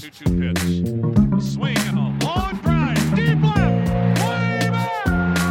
2-2 pitch. A swing and a long drive. Deep left. Way back.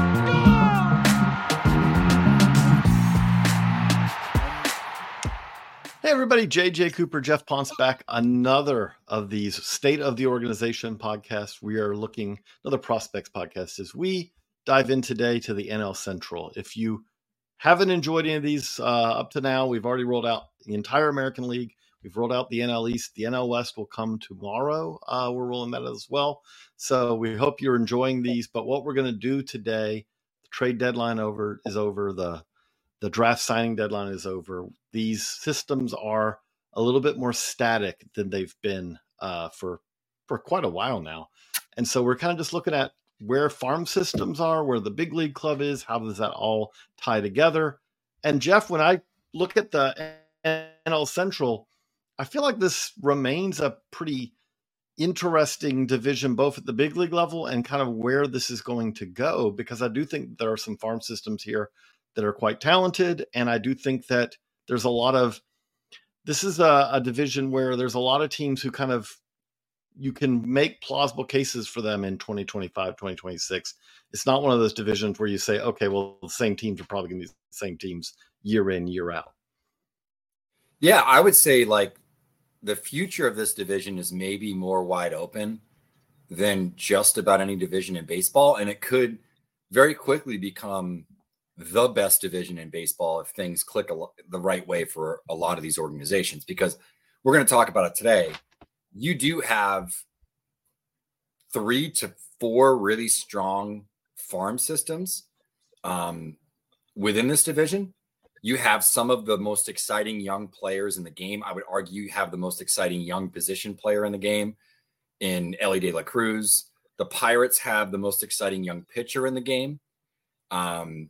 Gone! Hey everybody, JJ Cooper, Jeff Ponce back. Another of these State of the Organization podcasts. We are looking, another prospects podcast as we dive in today to the NL Central. If you haven't enjoyed any of these up to now, we've already rolled out the entire American League. We've rolled out the NL East. The NL West will come tomorrow. We're rolling that as well. So we hope you're enjoying these. But what we're going to do today, the trade deadline is over. The draft signing deadline is over. These systems are a little bit more static than they've been for quite a while now. And so we're kind of just looking at where farm systems are, where the big league club is, how does that all tie together? And Jeff, when I look at the NL Central, I feel like this remains a pretty interesting division, both at the big league level and kind of where this is going to go, because I do think there are some farm systems here that are quite talented. And I do think that there's this is a division where there's a lot of teams who kind of, you can make plausible cases for them in 2025, 2026. It's not one of those divisions where you say, okay, well, the same teams are probably going to be the same teams year in, year out. Yeah, I would say like the future of this division is maybe more wide open than just about any division in baseball. And it could very quickly become the best division in baseball if things click the right way for a lot of these organizations, because we're going to talk about it today. You do have 3 to 4 really strong farm systems within this division. You have some of the most exciting young players in the game. I would argue you have the most exciting young position player in the game in Elly De La Cruz. The Pirates have the most exciting young pitcher in the game. I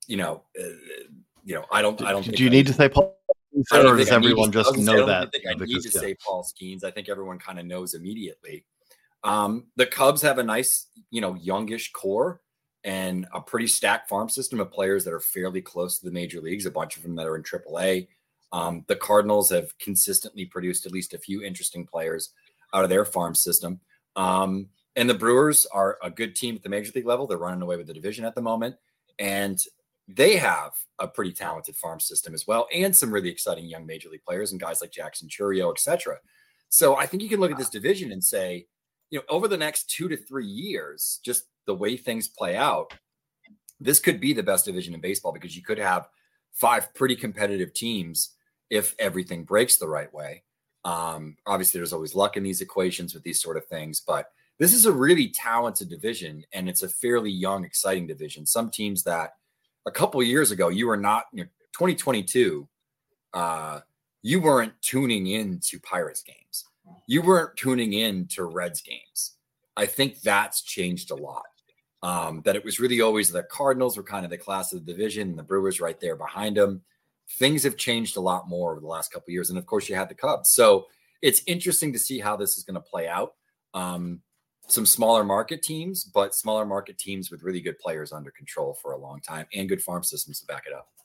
don't. Do you need to say Paul? Or does everyone just know that? I need to say Paul Skeens. I think everyone kind of knows immediately. The Cubs have a nice, youngish core and a pretty stacked farm system of players that are fairly close to the major leagues, a bunch of them that are in AAA. The Cardinals have consistently produced at least a few interesting players out of their farm system. And the Brewers are a good team at the major league level. They're running away with the division at the moment. And they have a pretty talented farm system as well, and some really exciting young major league players and guys like Jackson Chourio, et cetera. So I think you can look at this division and say, over the next 2 to 3 years, just the way things play out, this could be the best division in baseball, because you could have 5 pretty competitive teams if everything breaks the right way. Obviously, there's always luck in these equations with these sort of things, but this is a really talented division, and it's a fairly young, exciting division. Some teams that a couple of years ago, you were not, 2022, you weren't tuning in to Pirates games. You weren't tuning in to Reds games. I think that's changed a lot. That it was really always the Cardinals were kind of the class of the division, and the Brewers right there behind them. Things have changed a lot more over the last couple of years. And of course, you had the Cubs. So it's interesting to see how this is going to play out. Some smaller market teams, but smaller market teams with really good players under control for a long time and good farm systems to back it up.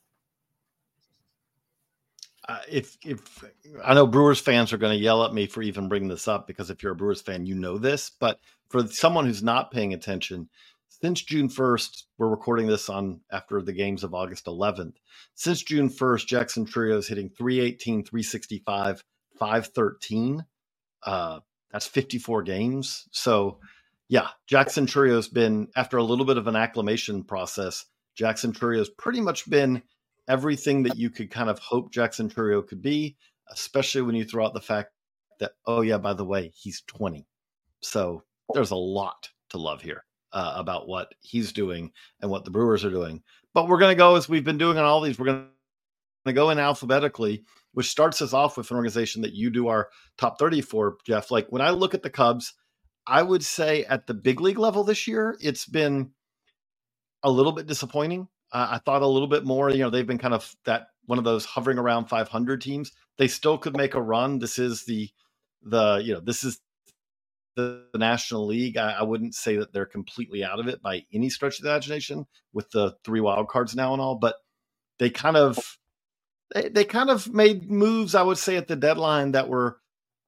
If I know Brewers fans are going to yell at me for even bringing this up, because if you're a Brewers fan, you know this, but for someone who's not paying attention, since June 1st, we're recording this after the games of August 11th. Since June 1st, Jackson Chourio is hitting 318, 365, 513. That's 54 games. So, yeah, Jackson Chourio's been, after a little bit of an acclimation process, Jackson Chourio's pretty much been everything that you could kind of hope Jackson Chourio could be, especially when you throw out the fact that, oh, yeah, by the way, he's 20. So there's a lot to love here about what he's doing and what the Brewers are doing. But we're going to go, as we've been doing on all these, we're going to go in alphabetically, which starts us off with an organization that you do our top 30 for, Jeff. Like, when I look at the Cubs, I would say at the big league level this year, it's been a little bit disappointing. I thought a little bit more, they've been kind of one of those hovering around 500 teams. They still could make a run. This is this is the National League. I wouldn't say that they're completely out of it by any stretch of the imagination with the 3 wild cards now and all, but they kind of made moves, I would say, at the deadline that were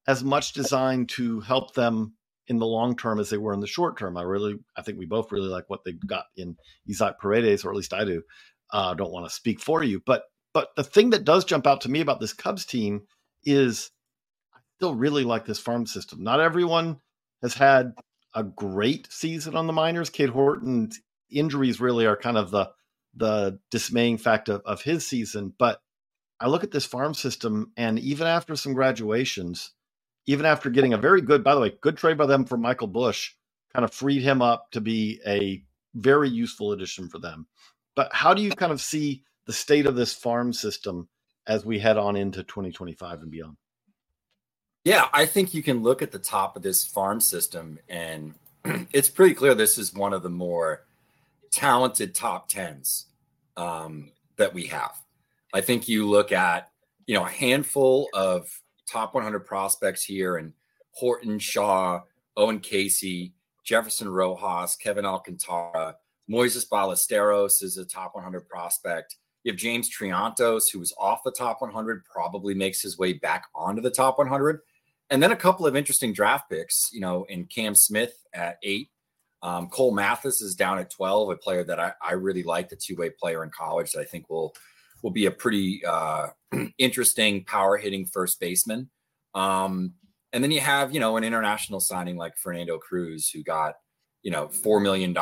as much designed to help them in the long term as they were in the short term. I think we both really like what they got in Isaac Paredes, or at least I do. Don't want to speak for you, but the thing that does jump out to me about this Cubs team is I still really like this farm system. Not everyone has had a great season on the minors. Cade Horton's injuries really are kind of the dismaying fact of his season. But I look at this farm system, and even after some graduations, even after getting a very good, by the way, good trade by them for Michael Busch, kind of freed him up to be a very useful addition for them. But how do you kind of see the state of this farm system as we head on into 2025 and beyond? Yeah, I think you can look at the top of this farm system, and it's pretty clear this is one of the more talented top tens that we have. I think you look at, a handful of top 100 prospects here, and Horton, Shaw, Owen Casey, Jefferson Rojas, Kevin Alcantara, Moises Ballesteros is a top 100 prospect. You have James Triantos, who was off the top 100, probably makes his way back onto the top 100. And then a couple of interesting draft picks, in Cam Smith at 8. Cole Mathis is down at 12, a player that I really like, the two-way player in college that I think will be a pretty interesting power hitting first baseman. And then you have, an international signing like Fernando Cruz, who got, $4 million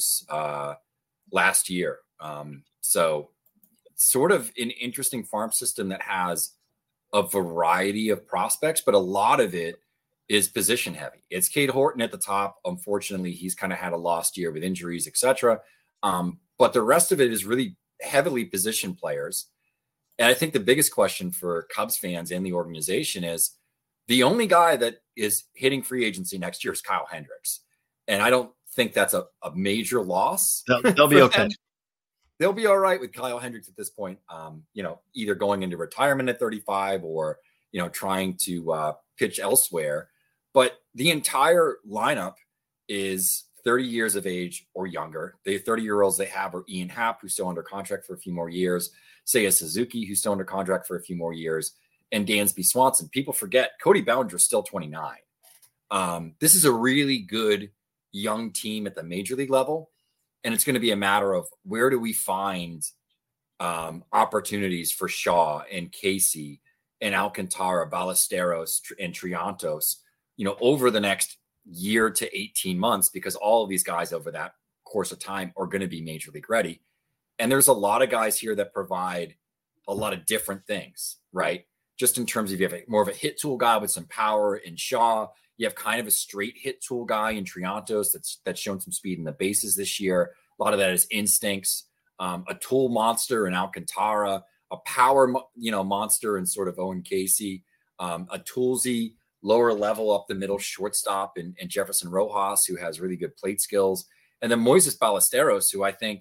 last year. So sort of an interesting farm system that has a variety of prospects, but a lot of it is position heavy. It's Cade Horton at the top. Unfortunately, he's kind of had a lost year with injuries, etc. But the rest of it is really heavily position players. And I think the biggest question for Cubs fans and the organization is the only guy that is hitting free agency next year is Kyle Hendricks. And I don't think that's a major loss. They'll be okay. They'll be all right with Kyle Hendricks at this point, either going into retirement at 35 or, trying to pitch elsewhere. But the entire lineup is 30 years of age or younger. The 30-year-olds they have are Ian Happ, who's still under contract for a few more years, Seiya Suzuki, who's still under contract for a few more years, and Dansby Swanson. People forget Cody Bellinger is still 29. This is a really good young team at the major league level. And it's going to be a matter of where do we find opportunities for Shaw and Casey and Alcantara, Ballesteros, and Triantos, over the next year to 18 months, because all of these guys over that course of time are going to be major league ready. And there's a lot of guys here that provide a lot of different things, right? Just in terms of you have more of a hit tool guy with some power in Shaw. You have kind of a straight hit tool guy in Triantos that's shown some speed in the bases this year. A lot of that is instincts. A tool monster in Alcantara, a power, monster in sort of Owen Casey, a toolsy lower level up the middle shortstop and Jefferson Rojas, who has really good plate skills. And then Moises Ballesteros, who I think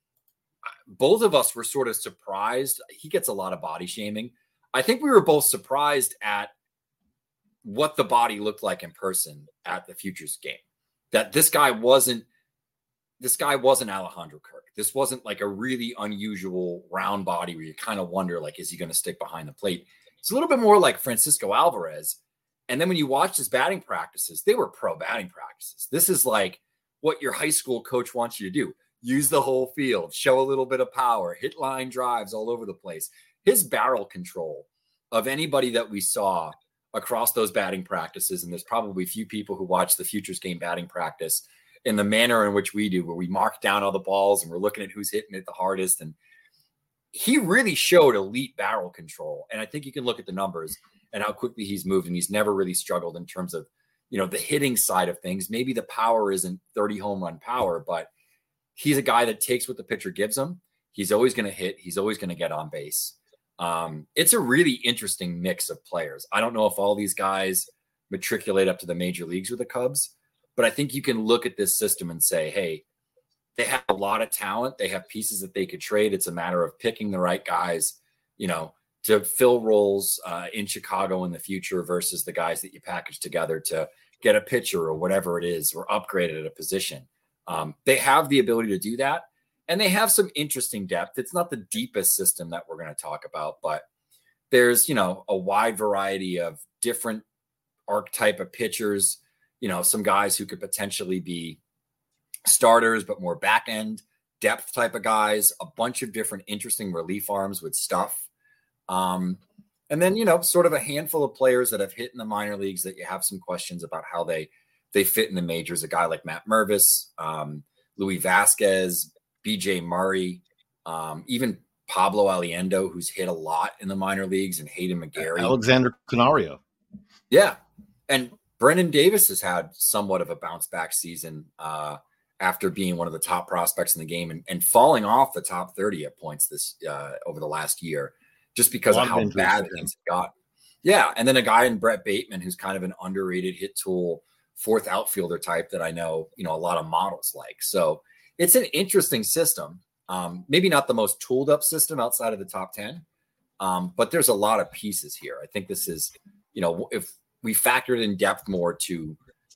both of us were sort of surprised. He gets a lot of body shaming. I think we were both surprised at what the body looked like in person at the Futures game. That this guy wasn't Alejandro Kirk. This wasn't like a really unusual round body where you kind of wonder, like, is he going to stick behind the plate? It's a little bit more like Francisco Alvarez. And then when you watch his batting practices, they were pro batting practices. This is like what your high school coach wants you to do. Use the whole field, show a little bit of power, hit line drives all over the place. His barrel control of anybody that we saw across those batting practices, and there's probably few people who watch the Futures game batting practice in the manner in which we do, where we mark down all the balls and we're looking at who's hitting it the hardest. And he really showed elite barrel control. And I think you can look at the numbers and how quickly he's moved, and he's never really struggled in terms of, the hitting side of things. Maybe the power isn't 30 home run power, but he's a guy that takes what the pitcher gives him. He's always going to hit. He's always going to get on base. It's a really interesting mix of players. I don't know if all these guys matriculate up to the major leagues with the Cubs, but I think you can look at this system and say, hey, they have a lot of talent. They have pieces that they could trade. It's a matter of picking the right guys, to fill roles in Chicago in the future versus the guys that you package together to get a pitcher or whatever it is, or upgrade at a position. They have the ability to do that. And they have some interesting depth. It's not the deepest system that we're going to talk about, but there's, a wide variety of different archetype of pitchers, some guys who could potentially be starters, but more back end depth type of guys, a bunch of different interesting relief arms with stuff. And then, sort of a handful of players that have hit in the minor leagues that you have some questions about how they fit in the majors. A guy like Matt Mervis, Louis Vasquez, BJ Murray, even Pablo Aliendo, who's hit a lot in the minor leagues, and Hayden McGarry. Alexander Canario. Yeah. And Brendan Davis has had somewhat of a bounce back season after being one of the top prospects in the game and falling off the top 30 at points this over the last year, just because of how bad things have got. Yeah. And then a guy in Brett Bateman, who's kind of an underrated hit tool, fourth outfielder type that I know, a lot of models like. So it's an interesting system. Maybe not the most tooled up system outside of the top 10, but there's a lot of pieces here. I think this is, if we factored in depth more to,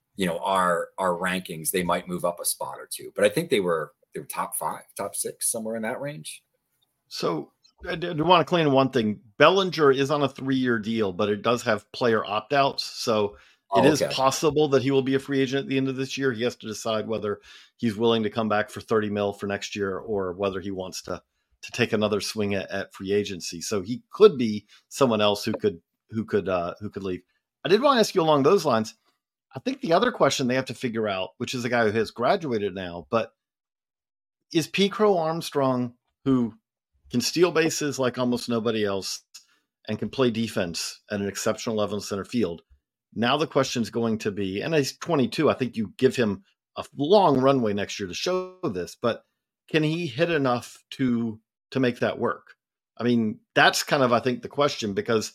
our rankings, they might move up a spot or two. But I think they were top 5, top 6, somewhere in that range. So I do want to clean one thing. Bellinger is on a 3-year deal, but it does have player opt-outs. So it is possible that he will be a free agent at the end of this year. He has to decide whether he's willing to come back for $30 million for next year or whether he wants to take another swing at free agency. So he could be someone else who could leave. I did want to ask you along those lines. I think the other question they have to figure out, which is a guy who has graduated now, but is P. Crow Armstrong, who can steal bases like almost nobody else and can play defense at an exceptional level in center field. Now the question is going to be, and he's 22, I think you give him a long runway next year to show this, but can he hit enough to make that work? I mean, that's kind of, I think, the question, because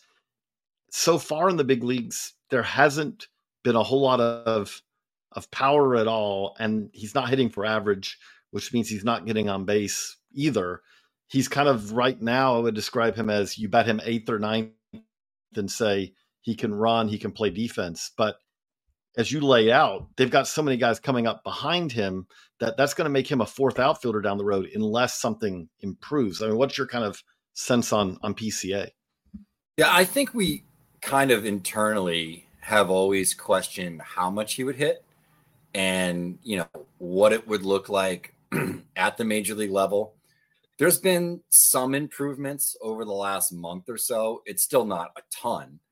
so far in the big leagues, there hasn't been a whole lot of power at all, and he's not hitting for average, which means he's not getting on base either. He's kind of, right now, I would describe him as, you bet him 8th or 9th and say he can run, he can play defense. But as you lay out, they've got so many guys coming up behind him that's going to make him a 4th outfielder down the road unless something improves. I mean, what's your kind of sense on PCA? Yeah, I think we kind of internally have always questioned how much he would hit and, what it would look like at the major league level. There's been some improvements over the last month or so. It's still not a ton.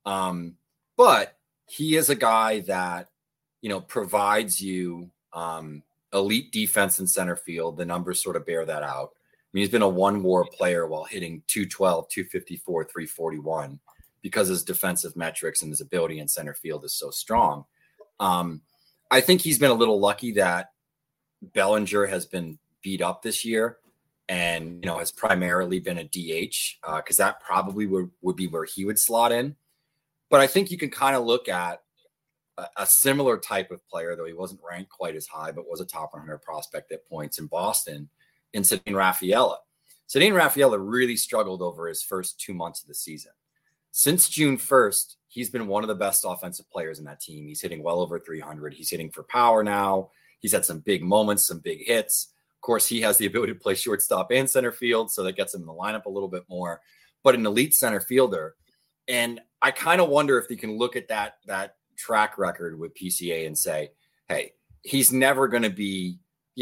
But he is a guy that, provides you elite defense in center field. The numbers sort of bear that out. I mean, he's been a 1 WAR player while hitting 212, 254, 341 because his defensive metrics and his ability in center field is so strong. I think he's been a little lucky that Bellinger has been beat up this year and, has primarily been a DH because that probably would be where he would slot in. But I think you can kind of look at a similar type of player, though he wasn't ranked quite as high, but was a top 100 prospect at points in Boston, in Ceddanne Rafaela. Ceddanne Rafaela really struggled over his first 2 months of the season. Since June 1st, he's been one of the best offensive players in that team. He's hitting well over 300. He's hitting for power now. He's had some big moments, some big hits. Of course, he has the ability to play shortstop and center field, so that gets him in the lineup a little bit more. But an elite center fielder. And I kind of wonder if you can look at that track record with PCA and say, hey, he's never going to be,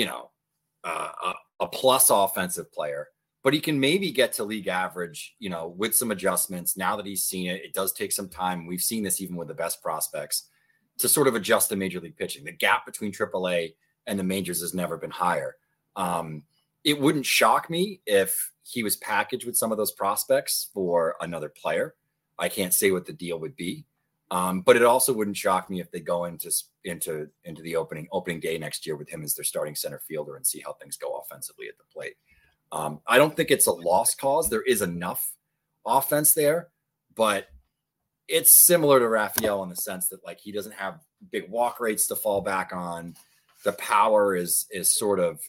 a plus offensive player, but he can maybe get to league average, with some adjustments. Now that he's seen it, it does take some time. We've seen this even with the best prospects to sort of adjust to major league pitching. The gap between AAA and the majors has never been higher. It wouldn't shock me if he was packaged with some of those prospects for another player. I can't say what the deal would be. But it also wouldn't shock me if they go into the opening day next year with him as their starting center fielder and see how things go offensively at the plate. I don't think it's a lost cause. There is enough offense there, but it's similar to Rafael in the sense that like he doesn't have big walk rates to fall back on. The power is sort of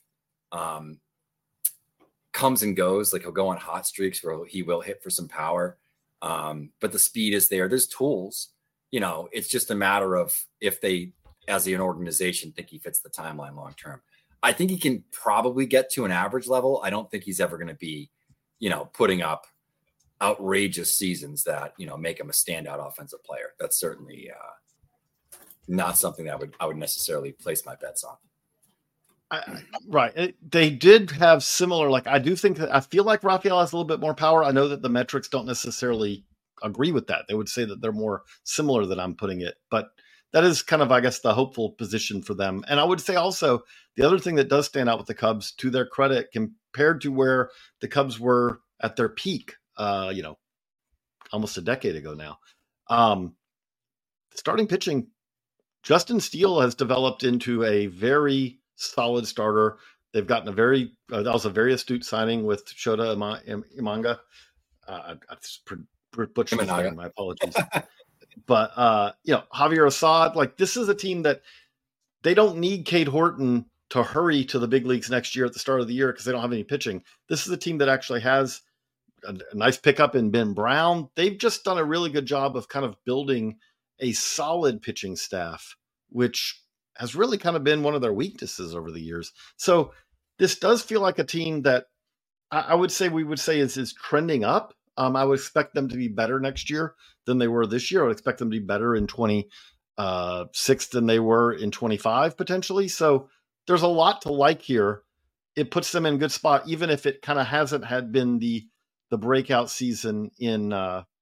comes and goes. Like he'll go on hot streaks where he will hit for some power. But the speed is there. There's tools. It's just a matter of if they, as an organization, think he fits the timeline long term. I think he can probably get to an average level. I don't think he's ever going to be, putting up, outrageous seasons that, make him a standout offensive player. That's certainly not something that I would necessarily place my bets on. Right. They did have similar, I do think that I feel like Raphael has a little bit more power. I know that the metrics don't necessarily agree with that. They would say that they're more similar than I'm putting it, but that is kind of, I guess, the hopeful position for them. And I would say also the other thing that does stand out with the Cubs, to their credit, compared to where the Cubs were at their peak, almost a decade ago now, starting pitching, Justin Steele has developed into a very solid starter. They've gotten that was a very astute signing with Shota Imanaga. I butchered his name, my apologies. But, Javier Assad, this is a team that they don't need Cade Horton to hurry to the big leagues next year at the start of the year because they don't have any pitching. This is a team that actually has a nice pickup in Ben Brown. They've just done a really good job of kind of building a solid pitching staff, which has really kind of been one of their weaknesses over the years. So this does feel like a team that we would say is trending up. I would expect them to be better next year than they were this year. I would expect them to be better in 26 than they were in 25 potentially. So there's a lot to like here. It puts them in a good spot, even if it kind of hasn't had been the breakout season in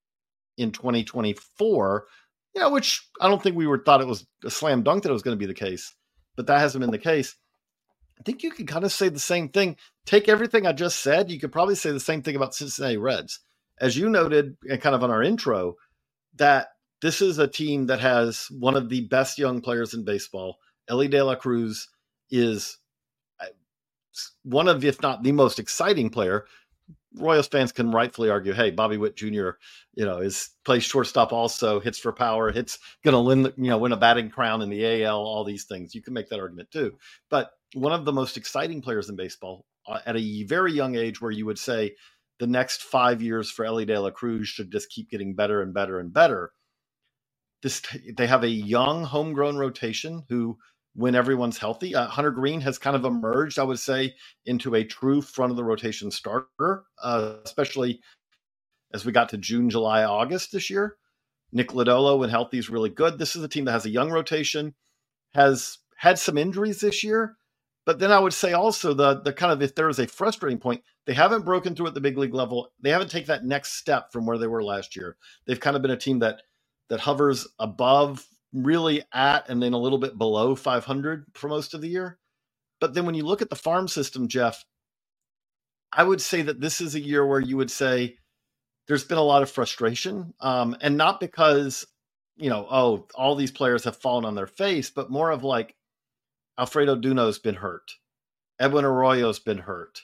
2024. Which I don't think we thought it was a slam dunk that it was going to be the case, but that hasn't been the case. I think you could kind of say the same thing. Take everything I just said. You could probably say the same thing about Cincinnati Reds. As you noted, and kind of on our intro, that this is a team that has one of the best young players in baseball. Elly De La Cruz is one of, if not the most exciting player. Royals fans can rightfully argue, hey, Bobby Witt Jr., plays shortstop also, hits for power, going to win a batting crown in the AL, all these things. You can make that argument too. But one of the most exciting players in baseball at a very young age, where you would say the next 5 years for Elly De La Cruz should just keep getting better and better and better. They have a young homegrown rotation who, when everyone's healthy, Hunter Green has kind of emerged, I would say, into a true front of the rotation starter, especially as we got to June, July, August this year. Nick Lodolo, when healthy, is really good. This is a team that has a young rotation, has had some injuries this year. But then I would say also the kind of, if there is a frustrating point, they haven't broken through at the big league level. They haven't taken that next step from where they were last year. They've kind of been a team that hovers above, really at, and then a little bit below 500 for most of the year. But then when you look at the farm system, Jeff, I would say that this is a year where you would say there's been a lot of frustration, and not because, all these players have fallen on their face, but more of Alfredo Duno's been hurt. Edwin Arroyo's been hurt.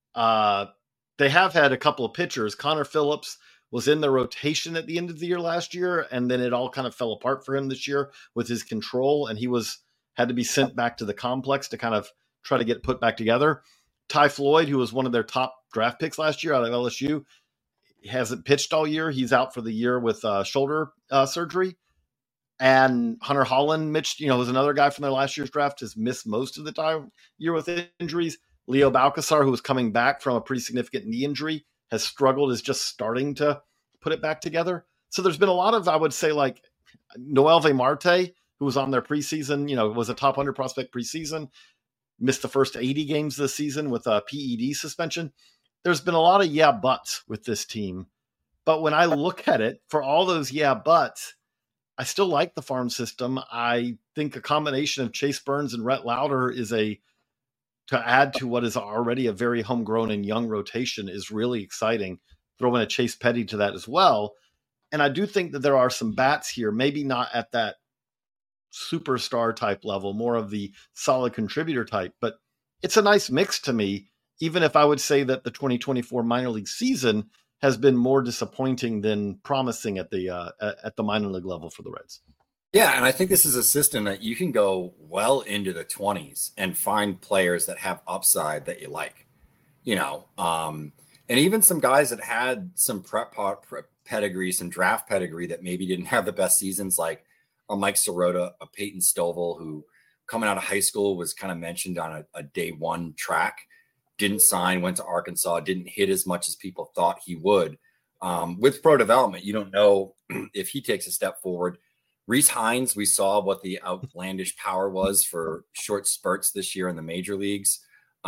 They have had a couple of pitchers. Connor Phillips was in the rotation at the end of the year last year, and then it all kind of fell apart for him this year with his control, and he had to be sent back to the complex to kind of try to get put back together. Ty Floyd, who was one of their top draft picks last year out of LSU, hasn't pitched all year. He's out for the year with shoulder surgery. And Hunter Holland, was another guy from their last year's draft, has missed most of the time year with injuries. Leo Balcazar, who was coming back from a pretty significant knee injury, has struggled, is just starting to put it back together. So there's been a lot of, I would say, Noelvi Marte, who was on their preseason, was a top 100 prospect preseason, missed the first 80 games this season with a PED suspension. There's been a lot of buts with this team. But when I look at it, for all those buts, I still like the farm system. I think a combination of Chase Burns and Rhett Lauder to add to what is already a very homegrown and young rotation is really exciting. Throw in a Chase Petty to that as well. And I do think that there are some bats here, maybe not at that superstar type level, more of the solid contributor type, but it's a nice mix to me, even if I would say that the 2024 minor league season has been more disappointing than promising at the minor league level for the Reds. Yeah, and I think this is a system that you can go well into the 20s and find players that have upside that you like, and even some guys that had some prep pedigree, some draft pedigree that maybe didn't have the best seasons, like a Mike Sirota, a Peyton Stovall, who coming out of high school was kind of mentioned on a day one track, didn't sign, went to Arkansas, didn't hit as much as people thought he would. With pro development, you don't know if he takes a step forward. Rhys Hines, we saw what the outlandish power was for short spurts this year in the major leagues.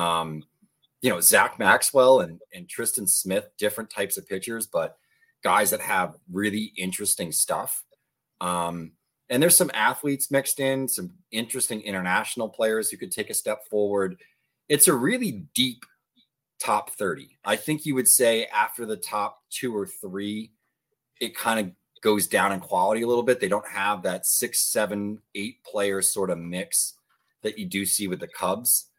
Zach Maxwell and Tristan Smith, different types of pitchers, but guys that have really interesting stuff. And there's some athletes mixed in, some interesting international players who could take a step forward. It's a really deep top 30. I think you would say after the top 2 or 3, it kind of goes down in quality a little bit. They don't have that 6, 7, 8 player sort of mix that you do see with the Cubs.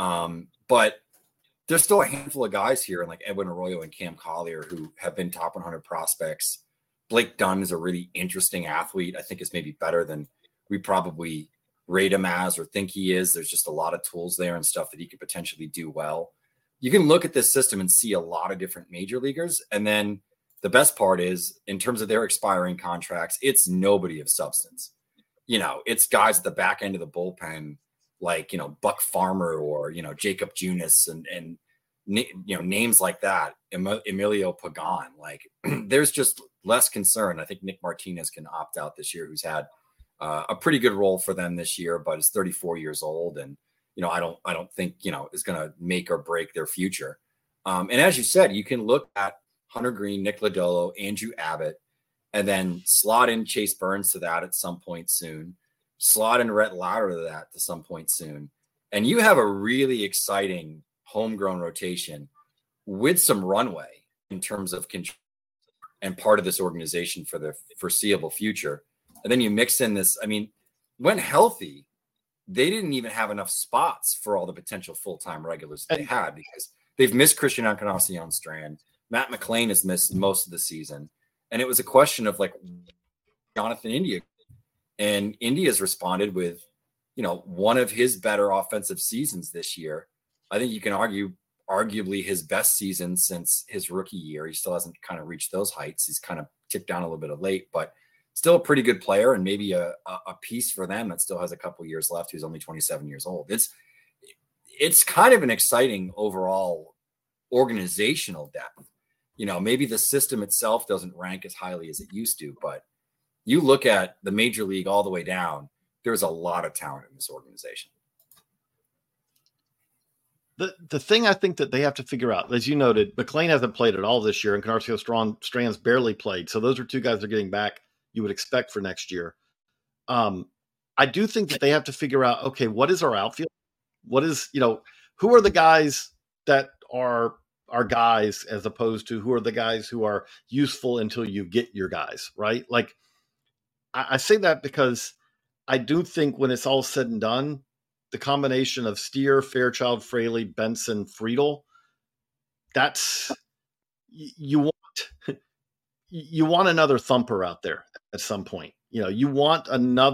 But there's still a handful of guys here, like Edwin Arroyo and Cam Collier, who have been top 100 prospects. Blake Dunn is a really interesting athlete. I think is maybe better than we probably rate him as or think he is. There's just a lot of tools there and stuff that he could potentially do well. You can look at this system and see a lot of different major leaguers. And then the best part is, in terms of their expiring contracts, it's nobody of substance. It's guys at the back end of the bullpen, like, Buck Farmer or, Jacob Junis and names like that, Emilio Pagan. Like, there's just less concern. I think Nick Martinez can opt out this year, who's had a pretty good role for them this year, but is 34 years old. And, I don't think, is going to make or break their future. And as you said, you can look at Hunter Green, Nick Lodolo, Andrew Abbott, and then slot in Chase Burns to that at some point soon, slot in Rhett Lauder to that to some point soon. And you have a really exciting homegrown rotation with some runway in terms of control and part of this organization for the foreseeable future. And then you mix in this, when healthy, they didn't even have enough spots for all the potential full-time regulars they had, because they've missed Christian Encarnacion-Strand. Matt McLean has missed most of the season. And it was a question of like Jonathan India. And India's responded with, one of his better offensive seasons this year. I think you can arguably his best season since his rookie year. He still hasn't kind of reached those heights. He's kind of ticked down a little bit of late, but still a pretty good player, and maybe a piece for them that still has a couple years left. Who's only 27 years old. It's kind of an exciting overall organizational depth. Maybe the system itself doesn't rank as highly as it used to, but you look at the major league all the way down, there's a lot of talent in this organization. The thing I think that they have to figure out, as you noted, McLean hasn't played at all this year, and Encarnacion-Strand's barely played. So those are two guys that are getting back you would expect for next year. I do think that they have to figure out, okay, what is our outfield? What is, who are the guys that are our guys, as opposed to who are the guys who are useful until you get your guys, right? Like, I say that because I do think when it's all said and done, the combination of Steer, Fairchild, Fraley, Benson, Friedel, that's, you want another thumper out there at some point. You want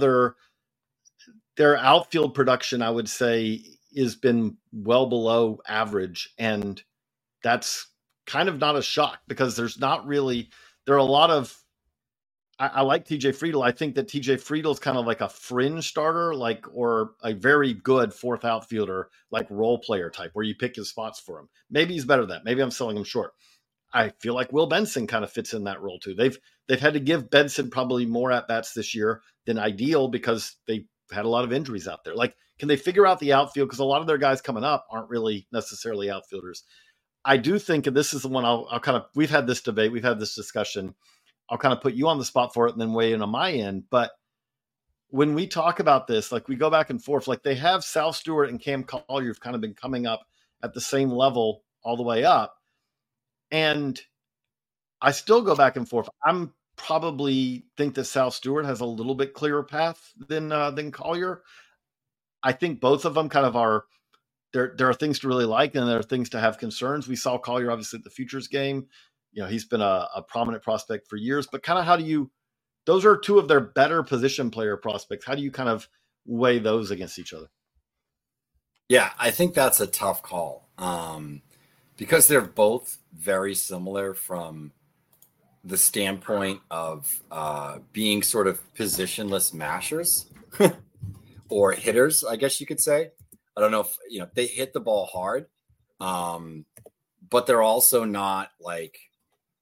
their outfield production, I would say, has been well below average. And that's kind of not a shock, because there are a lot of, I like TJ Friedel. I think that TJ Friedel is kind of like a fringe starter, or a very good fourth outfielder, like role player type, where you pick his spots for him. Maybe he's better than that. Maybe I'm selling him short. I feel like Will Benson kind of fits in that role too. They've had to give Benson probably more at bats this year than ideal, because they had a lot of injuries out there. Like, can they figure out the outfield? Because a lot of their guys coming up aren't really necessarily outfielders. I do think, and this is the one I'll kind of, we've had this debate, we've had this discussion. I'll kind of put you on the spot for it and then weigh in on my end. But when we talk about this, like, we go back and forth, like, they have Sal Stewart and Cam Collier who've kind of been coming up at the same level all the way up. And I still go back and forth. I'm probably think that Sal Stewart has a little bit clearer path than Collier. I think both of them kind of are, there are things to really like, and there are things to have concerns. We saw Collier obviously at the Futures game. He's been a prominent prospect for years, but kind of how do you, those are two of their better position player prospects. How do you kind of weigh those against each other? Yeah, I think that's a tough call. Because they're both very similar from the standpoint of being sort of positionless mashers or hitters, I guess you could say. I don't know if, they hit the ball hard, but they're also not like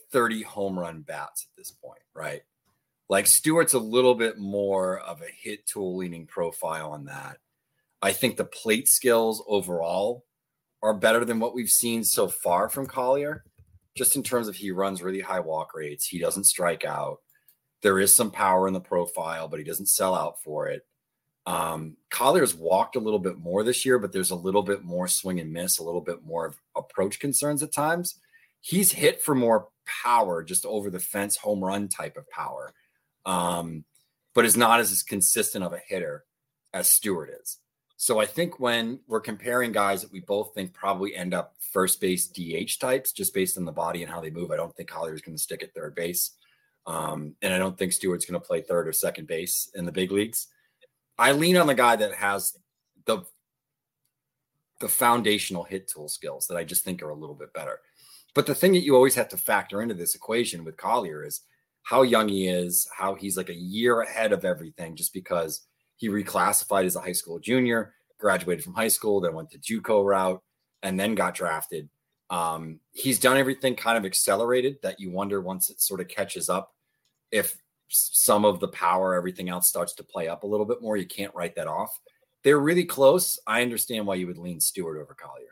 30 home run bats at this point, right? Like Stewart's a little bit more of a hit tool leaning profile on that. I think the plate skills overall are better than what we've seen so far from Collier, just in terms of he runs really high walk rates. He doesn't strike out. There is some power in the profile, but he doesn't sell out for it. Collier's walked a little bit more this year, but there's a little bit more swing and miss, a little bit more of approach concerns at times. He's hit for more power, just over the fence home run type of power, but is not as consistent of a hitter as Stewart is. So I think when we're comparing guys that we both think probably end up first base DH types, just based on the body and how they move, I don't think Collier is going to stick at third base. And I don't think Stewart's going to play third or second base in the big leagues. I lean on the guy that has the foundational hit tool skills that I just think are a little bit better. But the thing that you always have to factor into this equation with Collier is how young he is, how he's like a year ahead of everything, just because he reclassified as a high school junior, graduated from high school, then went the JUCO route, and then got drafted. He's done everything kind of accelerated that you wonder once it sort of catches up, if some of the power, everything else starts to play up a little bit more. You can't write that off. They're really close. I understand why you would lean Stewart over Collier.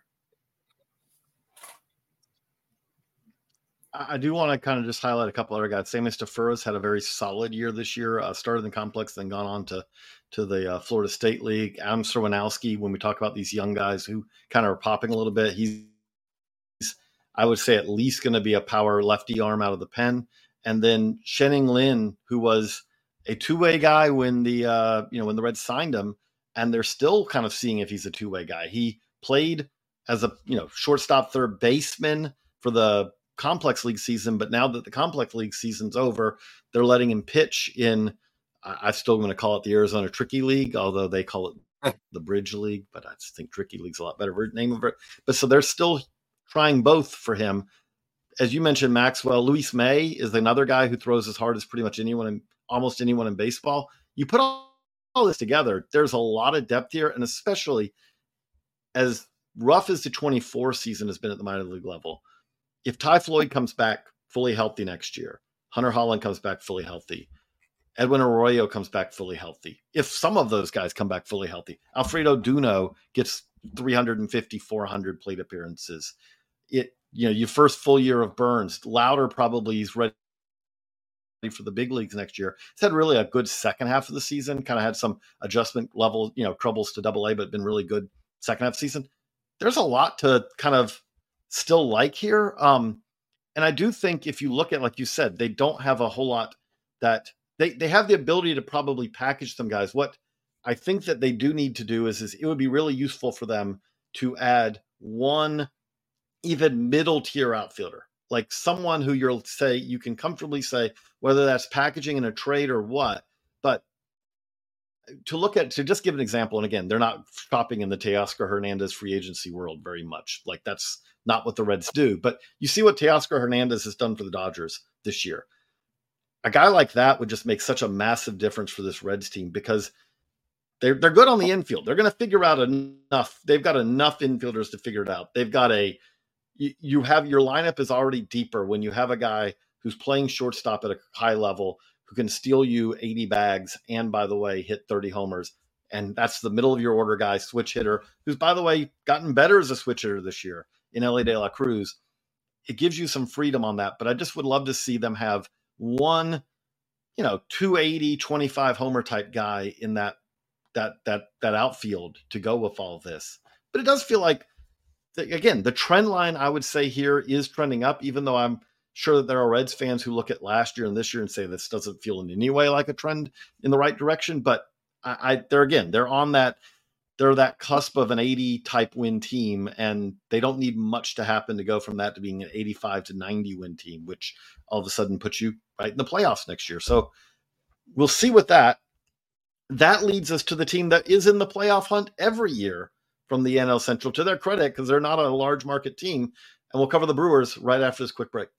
I do want to kind of just highlight a couple other guys. Sammy Stafouras had a very solid year this year. Started in the complex, then gone on to the Florida State League. Adam Serwinowski, when we talk about these young guys who kind of are popping a little bit, he's I would say at least going to be a power lefty arm out of the pen. And then Shenning Lin, who was a two-way guy when when the Reds signed him, and they're still kind of seeing if he's a two-way guy. He played as a shortstop, third baseman for the complex league season, but now that the complex league season's over, they're letting him pitch in, I'm still going to call it the Arizona Tricky League, although they call it the Bridge League, but I just think Tricky League's a lot better name of it. But so they're still trying both for him. As you mentioned, Maxwell, Luis May is another guy who throws as hard as pretty much almost anyone in baseball. You put all this together, there's a lot of depth here, and especially as rough as the 24 season has been at the minor league level, if Ty Floyd comes back fully healthy next year, Hunter Holland comes back fully healthy, Edwin Arroyo comes back fully healthy, if some of those guys come back fully healthy, Alfredo Duno gets 350, 400 plate appearances, your first full year of Burns, Louder probably is ready for the big leagues next year. He's had really a good second half of the season, kind of had some adjustment level, troubles to AA, but been really good second half of the season. There's a lot to kind of still like here. And I do think if you look at, like you said, they don't have a whole lot that they have the ability to probably package some guys. What I think that they do need to do is it would be really useful for them to add one even middle tier outfielder, like someone who you can comfortably say, whether that's packaging in a trade or what, but to just give an example. And again, they're not shopping in the Teoscar Hernandez free agency world very much. Like that's not what the Reds do, but you see what Teoscar Hernandez has done for the Dodgers this year. A guy like that would just make such a massive difference for this Reds team because they're good on the infield. They're going to figure out enough. They've got enough infielders to figure it out. They've got you have your lineup is already deeper when you have a guy who's playing shortstop at a high level who can steal you 80 bags and, by the way, hit 30 homers. And that's the middle of your order guy, switch hitter, who's, by the way, gotten better as a switch hitter this year in Elly De La Cruz. It gives you some freedom on that. But I just would love to see them have one, 280, 25 homer type guy in that outfield to go with all of this. But it does feel like, again, the trend line I would say here is trending up, even though I'm sure that there are Reds fans who look at last year and this year and say this doesn't feel in any way like a trend in the right direction. But they're on that. They're that cusp of an 80 type win team, and they don't need much to happen to go from that to being an 85 to 90 win team, which all of a sudden puts you right in the playoffs next year. So we'll see with that. That leads us to the team that is in the playoff hunt every year from the NL Central, to their credit, because they're not a large market team. And we'll cover the Brewers right after this quick break.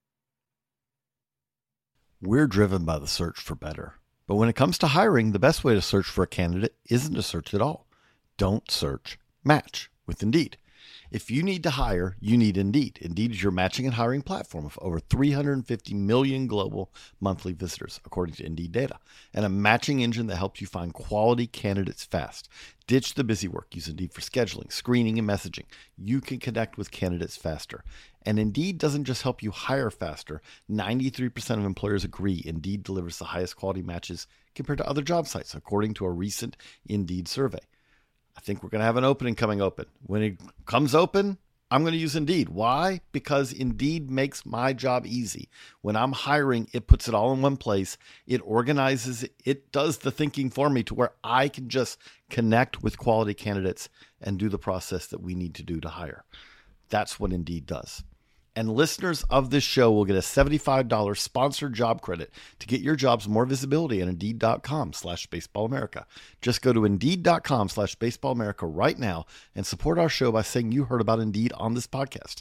We're driven by the search for better. But when it comes to hiring, the best way to search for a candidate isn't to search at all. Don't search, match with Indeed. If you need to hire, you need Indeed. Indeed is your matching and hiring platform with over 350 million global monthly visitors, according to Indeed data, and a matching engine that helps you find quality candidates fast. Ditch the busy work. Use Indeed for scheduling, screening, and messaging. You can connect with candidates faster. And Indeed doesn't just help you hire faster. 93% of employers agree Indeed delivers the highest quality matches compared to other job sites, according to a recent Indeed survey. I think we're going to have an opening coming open. When it comes open, I'm going to use Indeed. Why? Because Indeed makes my job easy. When I'm hiring, it puts it all in one place. It organizes it. It does the thinking for me to where I can just connect with quality candidates and do the process that we need to do to hire. That's what Indeed does. And listeners of this show will get a $75 sponsored job credit to get your jobs more visibility at Indeed.com/BaseballAmerica. Just go to Indeed.com/BaseballAmerica right now and support our show by saying you heard about Indeed on this podcast.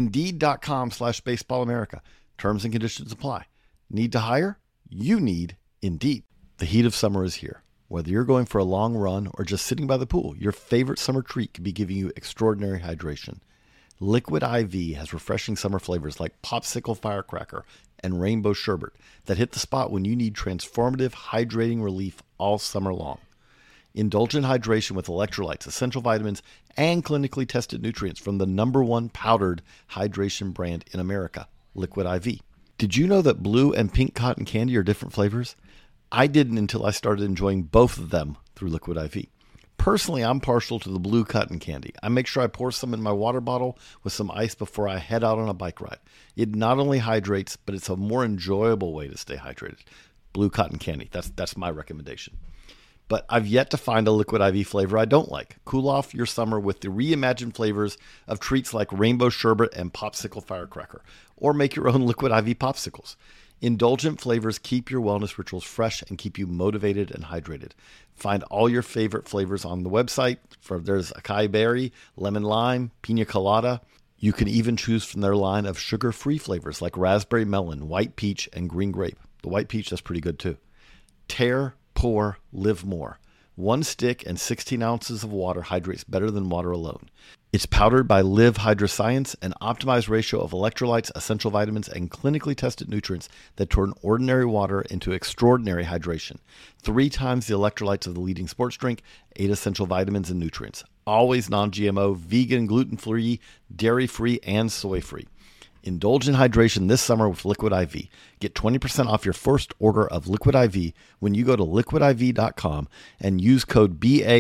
Indeed.com/BaseballAmerica. Terms and conditions apply. Need to hire? You need Indeed. The heat of summer is here. Whether you're going for a long run or just sitting by the pool, your favorite summer treat could be giving you extraordinary hydration. Liquid IV has refreshing summer flavors like Popsicle Firecracker and Rainbow Sherbet that hit the spot when you need transformative, hydrating relief all summer long. Indulgent hydration with electrolytes, essential vitamins, and clinically tested nutrients from the #1 powdered hydration brand in America, Liquid IV. Did you know that blue and pink cotton candy are different flavors? I didn't until I started enjoying both of them through Liquid IV. Personally, I'm partial to the blue cotton candy. I make sure I pour some in my water bottle with some ice before I head out on a bike ride. It not only hydrates, but it's a more enjoyable way to stay hydrated. Blue cotton candy, that's my recommendation. But I've yet to find a Liquid IV flavor I don't like. Cool off your summer with the reimagined flavors of treats like Rainbow Sherbet and Popsicle Firecracker, or make your own Liquid IV popsicles. Indulgent flavors keep your wellness rituals fresh and keep you motivated and hydrated. Find all your favorite flavors on the website. There's acai berry, lemon lime, pina colada. You can even choose from their line of sugar-free flavors like raspberry melon, white peach, and green grape. The white peach, that's pretty good too. Tear, pour, live more. 1 stick and 16 ounces of water hydrates better than water alone. It's powdered by Live Hydroscience, an optimized ratio of electrolytes, essential vitamins, and clinically tested nutrients that turn ordinary water into extraordinary hydration. 3 times the electrolytes of the leading sports drink, 8 essential vitamins and nutrients. Always non-GMO, vegan, gluten-free, dairy-free, and soy-free. Indulge in hydration this summer with Liquid IV. Get 20% off your first order of Liquid IV when you go to liquidiv.com and use code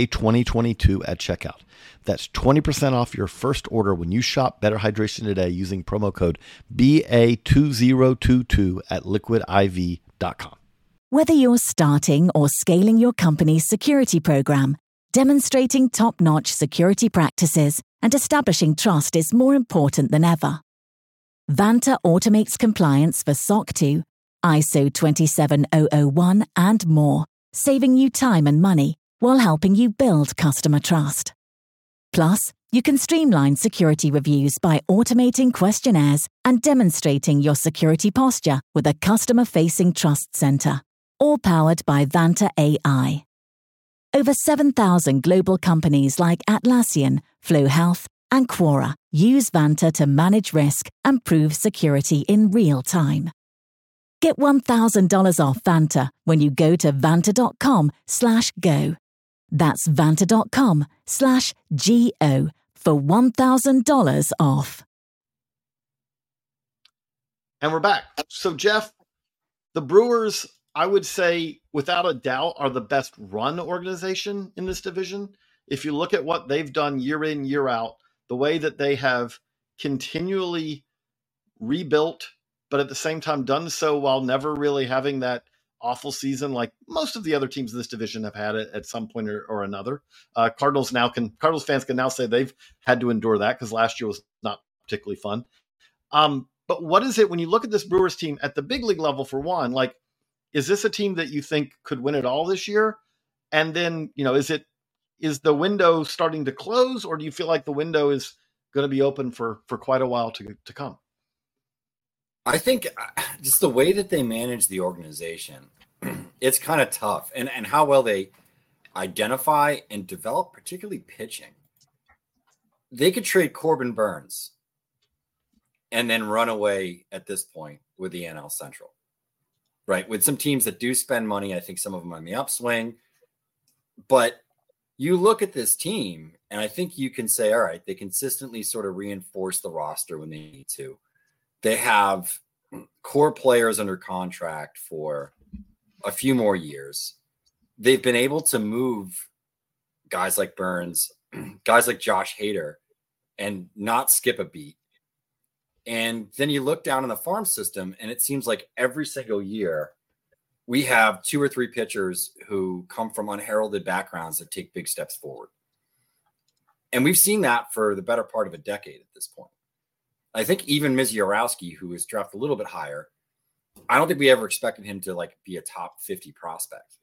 BA2022 at checkout. That's 20% off your first order when you shop Better Hydration today using promo code BA2022 at liquidiv.com. Whether you're starting or scaling your company's security program, demonstrating top-notch security practices and establishing trust is more important than ever. Vanta automates compliance for SOC 2, ISO 27001, and more, saving you time and money while helping you build customer trust. Plus, you can streamline security reviews by automating questionnaires and demonstrating your security posture with a customer-facing Trust Center, all powered by Vanta AI. Over 7,000 global companies like Atlassian, Flow Health, and Quora use Vanta to manage risk and prove security in real time. Get $1,000 off Vanta when you go to vanta.com/go. That's vanta.com/GO for $1,000 off. And we're back. So, Jeff, the Brewers, I would say, without a doubt, are the best run organization in this division. If you look at what they've done year in, year out, the way that they have continually rebuilt, but at the same time done so while never really having that awful season like most of the other teams in this division have had it at some point or another. Cardinals fans can now say they've had to endure that because last year was not particularly fun. But what is it when you look at this Brewers team at the big league level, for one, like, is this a team that you think could win it all this year? And then, is the window starting to close, or do you feel like the window is going to be open for quite a while to come? I think just the way that they manage the organization, it's kind of tough. And how well they identify and develop, particularly pitching. they could trade Corbin Burns and then run away at this point with the NL Central, right? With some teams that do spend money, I think some of them on the upswing. But you look at this team, and I think you can say, all right, they consistently sort of reinforce the roster when they need to. They have core players under contract for a few more years. They've been able to move guys like Burns, guys like Josh Hader, and not skip a beat. And then you look down in the farm system, and it seems like every single year we have 2 or 3 pitchers who come from unheralded backgrounds that take big steps forward. And we've seen that for the better part of a decade at this point. I think even Misiorowski, who was drafted a little bit higher, I don't think we ever expected him to like be a top 50 prospect.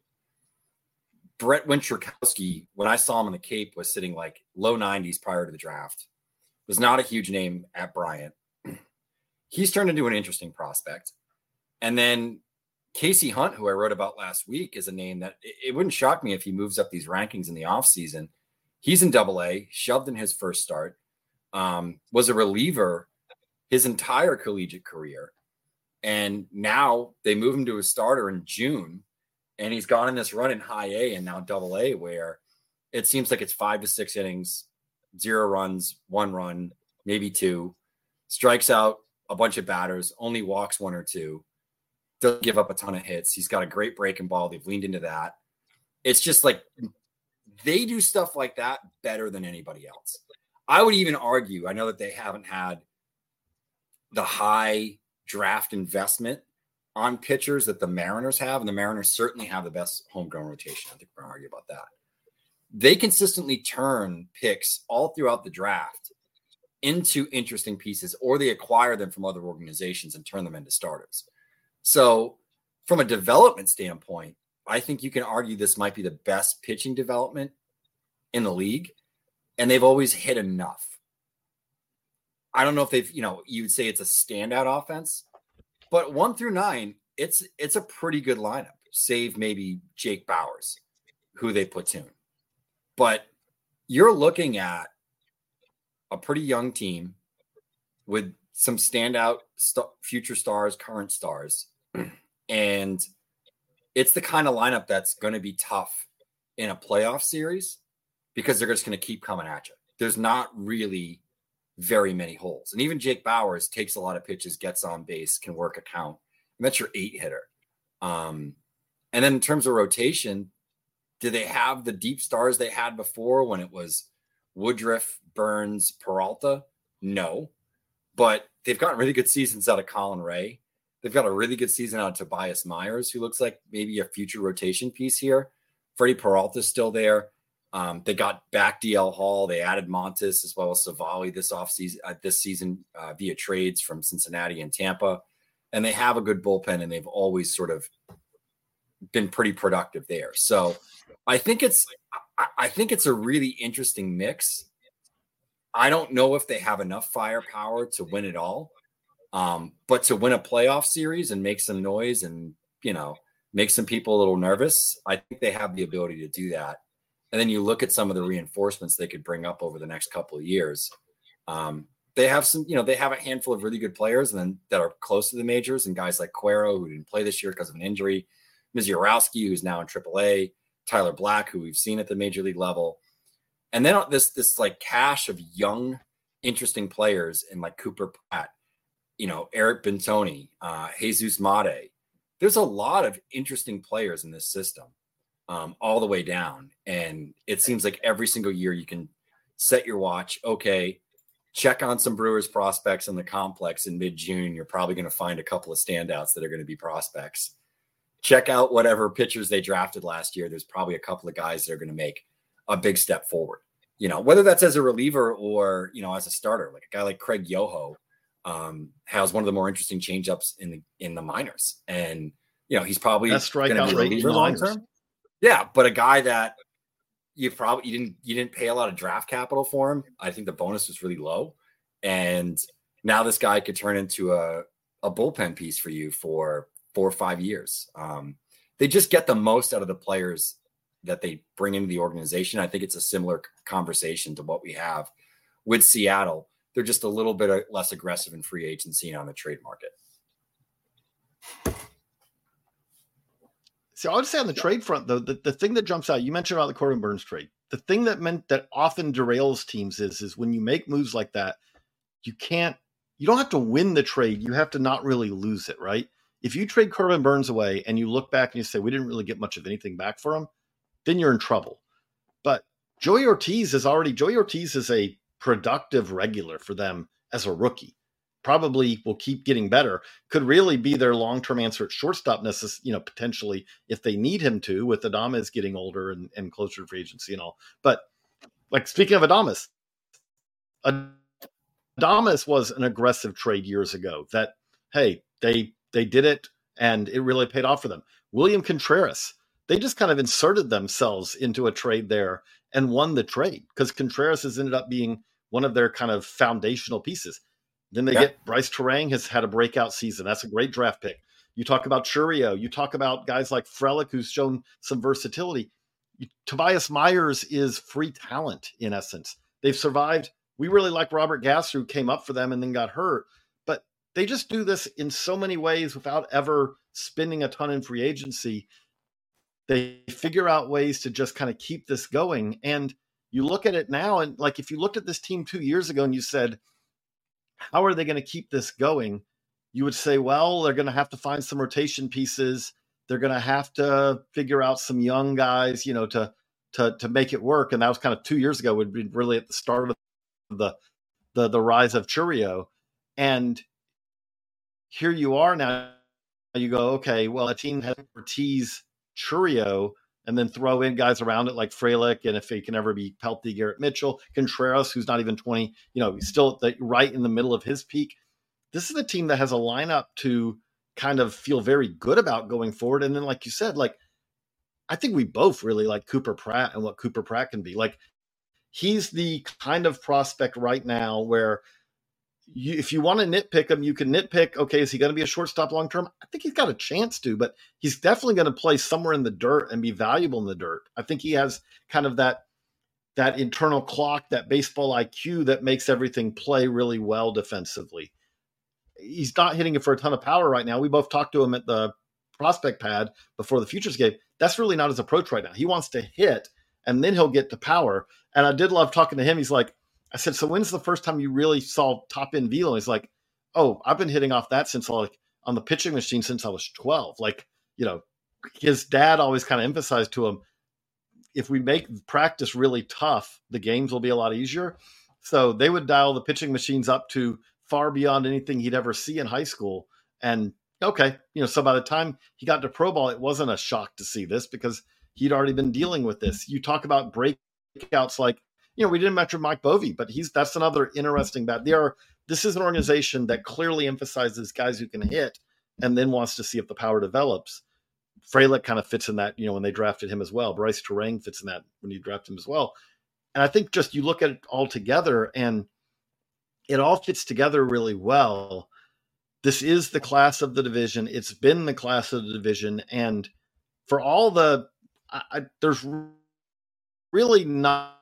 Brett Winchurkowski, when I saw him in the Cape, was sitting like low 90s prior to the draft. Was not a huge name at Bryant. He's turned into an interesting prospect. And then Casey Hunt, who I wrote about last week, is a name that it wouldn't shock me if he moves up these rankings in the offseason. He's in Double-A, shoved in his first start, was a reliever his entire collegiate career. And now they move him to a starter in June, and he's gone in this run in high A and now Double-A, where it seems like it's 5 to 6 innings, 0 runs, 1 run, maybe 2, strikes out a bunch of batters, only walks 1 or 2, doesn't give up a ton of hits. He's got a great breaking ball. They've leaned into that. It's just like they do stuff like that better than anybody else. I would even argue, I know that they haven't had the high draft investment on pitchers that the Mariners have, and the Mariners certainly have the best homegrown rotation. I think we're going to argue about that. They consistently turn picks all throughout the draft into interesting pieces, or they acquire them from other organizations and turn them into starters. So from a development standpoint, I think you can argue this might be the best pitching development in the league, and they've always hit enough. I don't know if they've, you would say it's a standout offense, but 1 through 9, it's a pretty good lineup, save maybe Jake Bauers, who they platoon. But you're looking at a pretty young team with some standout future stars, current stars. And it's the kind of lineup that's going to be tough in a playoff series because they're just going to keep coming at you. There's not really very many holes. And even Jake Bauers takes a lot of pitches, gets on base, can work a count. And that's your 8 hitter. And then in terms of rotation, do they have the deep stars they had before when it was Woodruff, Burns, Peralta? No. But they've gotten really good seasons out of Colin Ray. They've got a really good season out of Tobias Myers, who looks like maybe a future rotation piece here. Freddie Peralta's still there. They got back DL Hall. They added Montes as well as Savali this season via trades from Cincinnati and Tampa. And they have a good bullpen, and they've always sort of been pretty productive there. So I think it's a really interesting mix. I don't know if they have enough firepower to win it all. But to win a playoff series and make some noise and, make some people a little nervous, I think they have the ability to do that. And then you look at some of the reinforcements they could bring up over the next couple of years. They have some, they have a handful of really good players and then that are close to the majors, and guys like Cuero, who didn't play this year because of an injury, Misiorowski, who's now in AAA, Tyler Black, who we've seen at the major league level. And then this like cache of young, interesting players in like Cooper Pratt, Eric Bentoni, Jesus Mate. There's a lot of interesting players in this system all the way down. And it seems like every single year you can set your watch. Okay, check on some Brewers prospects in the complex in mid-June. You're probably going to find a couple of standouts that are going to be prospects. Check out whatever pitchers they drafted last year. There's probably a couple of guys that are going to make a big step forward, whether that's as a reliever or, as a starter, like a guy like Craig Yoho. Has one of the more interesting changeups in the minors, and he's probably going to be a reliever long term. Yeah, but a guy that you didn't pay a lot of draft capital for him. I think the bonus was really low, and now this guy could turn into a bullpen piece for you for 4 or 5 years. They just get the most out of the players that they bring into the organization. I think it's a similar conversation to what we have with Seattle. They're just a little bit less aggressive in free agency and on the trade market. So I would say on the trade front, though, the thing that jumps out, you mentioned about the Corbin Burnes trade. The thing that often derails teams is when you make moves like that, you don't have to win the trade. You have to not really lose it, right? If you trade Corbin Burnes away and you look back and you say, we didn't really get much of anything back for him, then you're in trouble. But Joey Ortiz is a productive regular for them as a rookie. Probably will keep getting better. Could really be their long-term answer at shortstop, potentially if they need him to, with Adames getting older and closer to free agency and all. But like, speaking of Adames was an aggressive trade years ago that, hey, they did it and it really paid off for them. William Contreras, they just kind of inserted themselves into a trade there and won the trade because Contreras has ended up being one of their kind of foundational pieces. Then they get Bryce Terang has had a breakout season. That's a great draft pick. You talk about Chourio. You talk about guys like Frelick, who's shown some versatility. Tobias Myers is free talent in essence. They've survived. We really like Robert Gasser, who came up for them and then got hurt. But they just do this in so many ways without ever spending a ton in free agency. They figure out ways to just kind of keep this going. And you look at it now, and like if you looked at this team 2 years ago and you said, how are they going to keep this going? You would say, well, they're going to have to find some rotation pieces. They're going to have to figure out some young guys, to make it work. And that was kind of 2 years ago, would be really at the start of the rise of Chourio. And here you are now. You go, okay, well, a team has Ortiz, Chourio, and then throw in guys around it like Frelick, and if he can ever be healthy, Garrett Mitchell, Contreras, who's not even 20, he's still right in the middle of his peak. This is a team that has a lineup to kind of feel very good about going forward. And then, like you said, I think we both really like Cooper Pratt and what Cooper Pratt can be. Like, he's the kind of prospect right now where if you want to nitpick him, you can nitpick, okay, is he going to be a shortstop long-term? I think he's got a chance to, but he's definitely going to play somewhere in the dirt and be valuable in the dirt. I think he has kind of that internal clock, that baseball IQ that makes everything play really well defensively. He's not hitting it for a ton of power right now. We both talked to him at the prospect pad before the Futures game. That's really not his approach right now. He wants to hit, and then he'll get to power. And I did love talking to him. He's like, I said, so when's the first time you really saw top end velo? He's like, oh, I've been hitting off that since on the pitching machine since I was 12. His dad always kind of emphasized to him, if we make practice really tough, the games will be a lot easier. So they would dial the pitching machines up to far beyond anything he'd ever see in high school. And okay, so by the time he got to pro ball, it wasn't a shock to see this because he'd already been dealing with this. You talk about breakouts like, we didn't mention Mike Bovee, but that's another interesting bat. This is an organization that clearly emphasizes guys who can hit and then wants to see if the power develops. Frelick kind of fits in that, when they drafted him as well. Bryce Terang fits in that when you draft him as well. And I think just you look at it all together and it all fits together really well. This is the class of the division. It's been the class of the division. And for all there's really not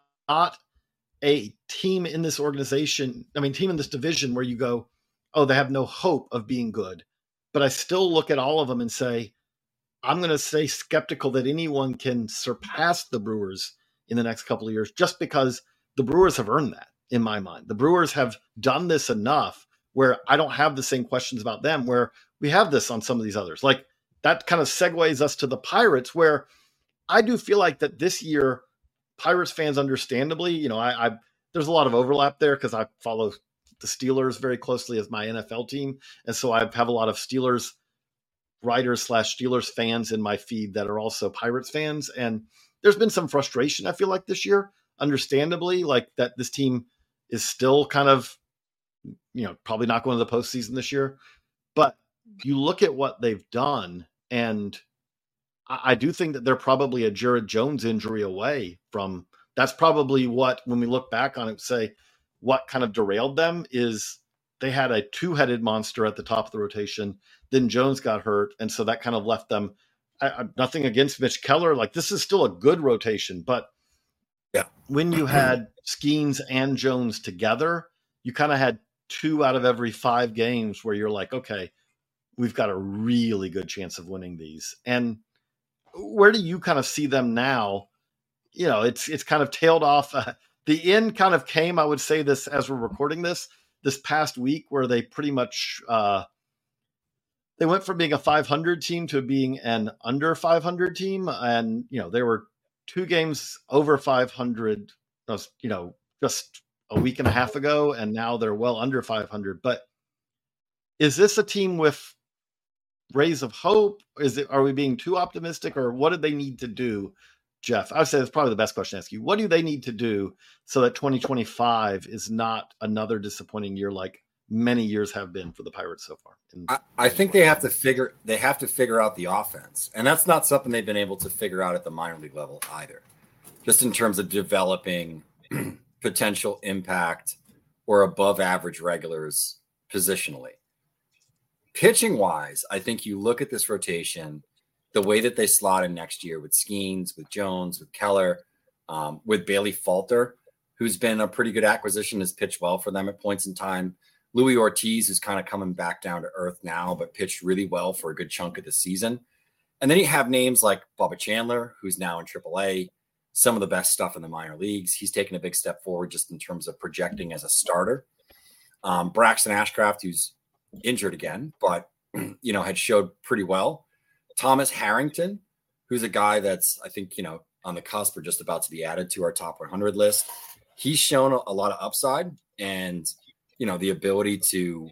a team in this organization, team in this division where you go, oh, they have no hope of being good. But I still look at all of them and say, I'm going to stay skeptical that anyone can surpass the Brewers in the next couple of years, just because the Brewers have earned that in my mind. The Brewers have done this enough where I don't have the same questions about them, where we have this on some of these others. Like, that kind of segues us to the Pirates, where I do feel like that this year, Pirates fans, understandably, I there's a lot of overlap there because I follow the Steelers very closely as my NFL team. And so I have a lot of Steelers writers / Steelers fans in my feed that are also Pirates fans. And there's been some frustration, I feel like, this year, understandably, like that this team is still kind of, probably not going to the postseason this year. But you look at what they've done, and I do think that they're probably a Jared Jones injury away from. That's probably what, when we look back on it, say what kind of derailed them is they had a two-headed monster at the top of the rotation. Then Jones got hurt, and so that kind of left them. Nothing against Mitch Keller. Like, this is still a good rotation, but Yeah. When you had Skeens and Jones together, you kind of had 2 out of every 5 games where you're like, okay, we've got a really good chance of winning these. And where do you kind of see them now? You know, it's kind of tailed off. The end kind of came, I would say this as we're recording this past week, where they pretty much they went from being a 500 team to being an under 500 team. And, you know, there were 2 games over 500, you know, just a week and a half ago. And now they're well under 500. But is this a team with rays of hope? Are we being too optimistic, or what do they need to do, Jeff? I would say that's probably the best question to ask you. What do they need to do so that 2025 is not another disappointing year like many years have been for the Pirates so far? I think they have to figure out the offense, and that's not something they've been able to figure out at the minor league level either. Just in terms of developing potential impact or above average regulars positionally. Pitching wise, I think you look at this rotation, the way that they slot in next year with Skeens, with Jones, with Keller, with Bailey Falter, who's been a pretty good acquisition, has pitched well for them at points in time. Louis Ortiz, who's kind of coming back down to earth now, but pitched really well for a good chunk of the season. And then you have names like Bubba Chandler, who's now in AAA, some of the best stuff in the minor leagues. He's taken a big step forward just in terms of projecting as a starter. Braxton Ashcraft, who's injured again, but, you know, had showed pretty well. Thomas Harrington, who's a guy that's, I think, you know, on the cusp or just about to be added to our top 100 list. He's shown a lot of upside and, you know, the ability to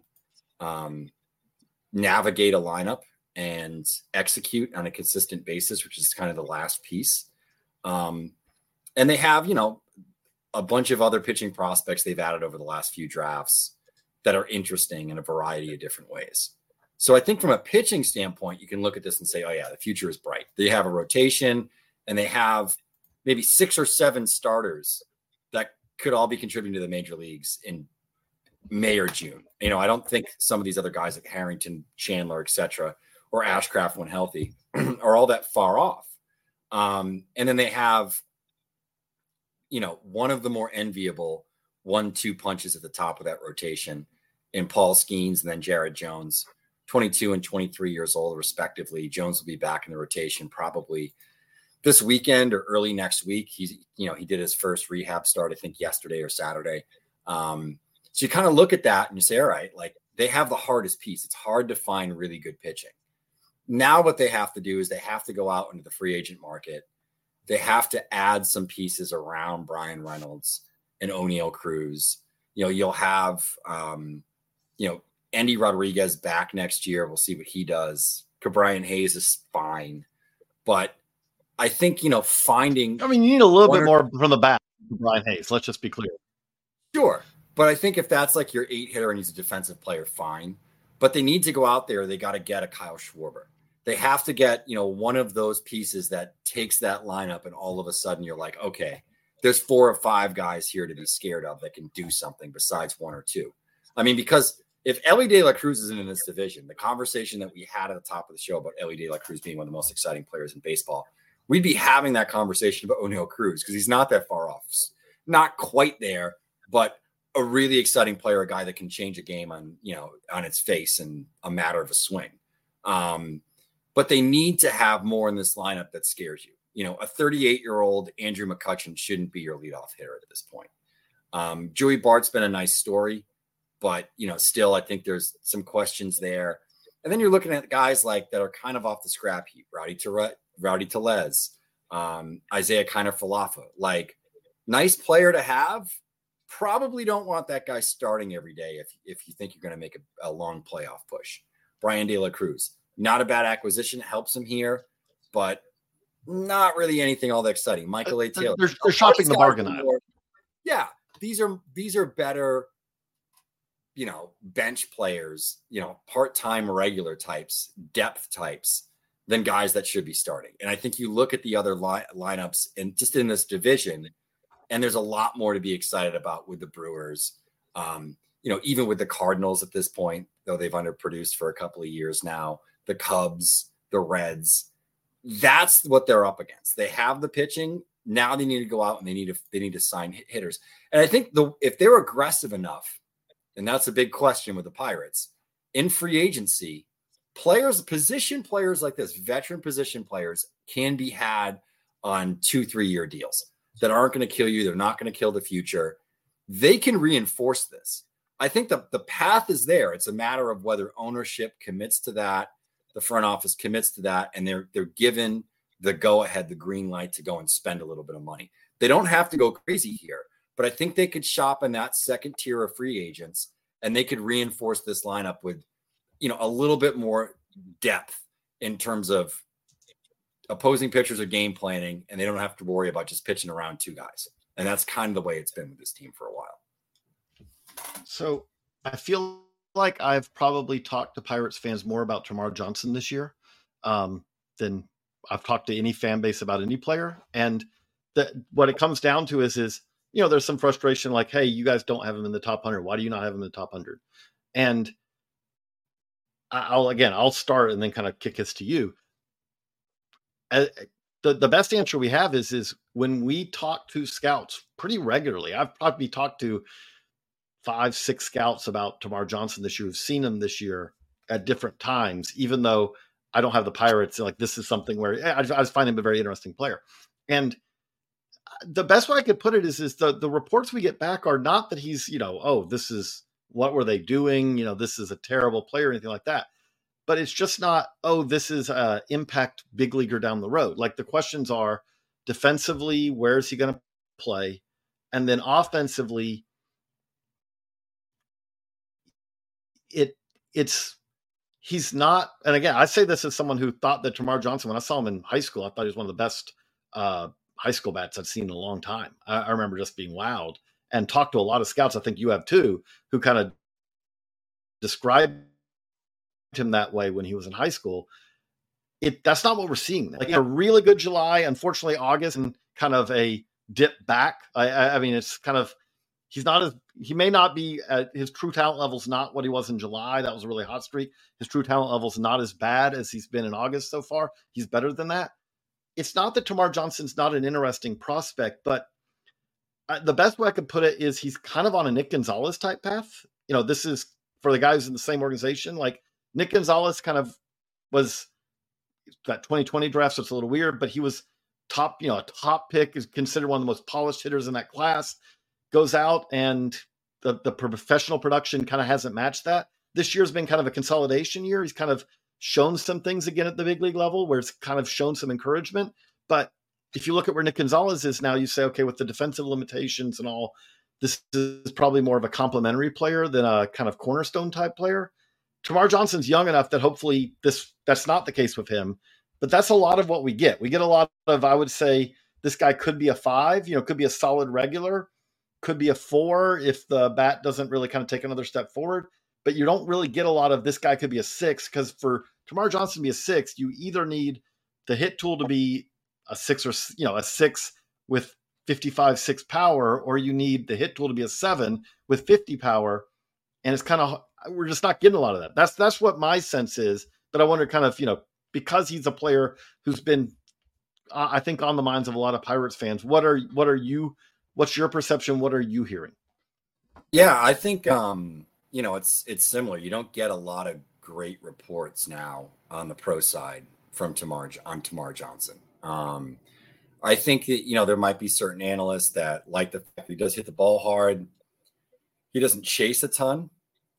navigate a lineup and execute on a consistent basis, which is kind of the last piece. And they have, you know, a bunch of other pitching prospects they've added over the last few drafts that are interesting in a variety of different ways. So I think from a pitching standpoint, you can look at this and say, oh yeah, the future is bright. They have a rotation and they have maybe 6 or 7 starters that could all be contributing to the major leagues in May or June. You know, I don't think some of these other guys like Harrington, Chandler, et cetera, or Ashcraft when healthy are all that far off. And then they have, you know, one of the more enviable 1-2 punches at the top of that rotation in Paul Skeens and then Jared Jones, 22 and 23 years old, respectively. Jones will be back in the rotation probably this weekend or early next week. He did his first rehab start, I think yesterday or Saturday. So you kind of look at that and you say, all right, like they have the hardest piece. It's hard to find really good pitching. Now what they have to do is they have to go out into the free agent market. They have to add some pieces around Brian Reynolds and O'Neal Cruz. You know, you'll have, Andy Rodriguez back next year. We'll see what he does. Cabrian Hayes is fine. But I think, you know, finding... I mean, you need a little bit more from the bat for Brian Hayes. Let's just be clear. Sure. But I think if that's like your 8 hitter and he's a defensive player, fine. But they need to go out there. They got to get a Kyle Schwarber. They have to get, you know, one of those pieces that takes that lineup and all of a sudden you're like, okay, there's 4 or 5 guys here to be scared of that can do something besides 1 or 2. I mean, because if Elly De La Cruz isn't in this division, the conversation that we had at the top of the show about Elly De La Cruz being one of the most exciting players in baseball, we'd be having that conversation about O'Neal Cruz because he's not that far off. Not quite there, but a really exciting player, a guy that can change a game on its face in a matter of a swing. But they need to have more in this lineup that scares you. You know, a 38-year-old Andrew McCutchen shouldn't be your leadoff hitter at this point. Joey Bart's been a nice story, but, you know, still, I think there's some questions there. And then you're looking at guys like that are kind of off the scrap heap, Rowdy Tellez, Isaiah Kiner-Falefa, like nice player to have. Probably don't want that guy starting every day if you think you're going to make a long playoff push. Brian De La Cruz, not a bad acquisition, helps him here, but not really anything all that exciting. Michael A. Taylor. They're shopping the bargain aisle. Yeah, these are better, you know, bench players, you know, part-time regular types, depth types than guys that should be starting. And I think you look at the other lineups and just in this division, and there's a lot more to be excited about with the Brewers. You know, even with the Cardinals at this point, though they've underproduced for a couple of years now, the Cubs, the Reds, that's what they're up against. They have the pitching. Now they need to go out and they need to sign hitters. And I think if they're aggressive enough, and that's a big question with the Pirates, in free agency, position players like this, veteran position players, can be had on 2-3 year deals that aren't going to kill you. They're not going to kill the future. They can reinforce this. I think the path is there. It's a matter of whether ownership commits to that, the front office commits to that, and they're given the go-ahead, the green light to go and spend a little bit of money. They don't have to go crazy here, but I think they could shop in that second tier of free agents, and they could reinforce this lineup with, a little bit more depth in terms of opposing pitchers or game planning, and they don't have to worry about just pitching around two guys. And that's kind of the way it's been with this team for a while. So I feel like I've probably talked to Pirates fans more about Termarr Johnson this year than I've talked to any fan base about any player. And what it comes down to is, there's some frustration like, hey, you guys don't have him in the top 100. Why do you not have him in the top 100? And I'll start and then kind of kick this to you. The best answer we have is when we talk to scouts pretty regularly. I've probably talked to 5-6 scouts about Termarr Johnson this year who've seen him this year at different times, even though I don't have the Pirates. Like, this is something where I just find him a very interesting player. And the best way I could put it is the reports we get back are not that he's, this is what were they doing? This is a terrible player or anything like that. But it's just not, this is an impact big leaguer down the road. Like, the questions are defensively, where is he going to play? And then offensively, he's not. And again, I say this as someone who thought that Termarr Johnson, when I saw him in high school, I thought he was one of the best high school bats I've seen in a long time. I remember just being wowed and talked to a lot of scouts. I think you have too, who kind of described him that way when he was in high school. That's not what we're seeing. Like, a really good July, unfortunately August, and kind of a dip back. I mean, it's kind of, he may not be at his true talent level's not what he was in July. That was a really hot streak. His true talent level's not as bad as he's been in August so far. He's better than that. It's not that Termarr Johnson's not an interesting prospect, but the best way I could put it is he's kind of on a Nick Gonzalez type path. This is for the guys in the same organization. Like, Nick Gonzalez kind of was that 2020 draft, so it's a little weird, but he was top, a top pick, is considered one of the most polished hitters in that class, goes out and the professional production kind of hasn't matched that. This year's been kind of a consolidation year. He's kind of shown some things again at the big league level where it's kind of shown some encouragement. But if you look at where Nick Gonzalez is now, you say, okay, with the defensive limitations and all, this is probably more of a complementary player than a kind of cornerstone type player. Termarr Johnson's young enough that hopefully that's not the case with him, but that's a lot of what we get. We get a lot of, I would say, this guy could be a 5, could be a solid regular, could be a 4 if the bat doesn't really kind of take another step forward, but you don't really get a lot of this guy could be a 6, because for Termarr Johnson to be a 6, you either need the hit tool to be a 6 or, a 6 with 55-6 power, or you need the hit tool to be a 7 with 50 power. And it's kind of, we're just not getting a lot of that. That's what my sense is. But I wonder kind of, because he's a player who's been, I think, on the minds of a lot of Pirates fans, what's your perception? What are you hearing? Yeah, I think, it's similar. You don't get a lot of great reports now on the pro side from Termarr Johnson. I think that, there might be certain analysts that like the fact that he does hit the ball hard. He doesn't chase a ton.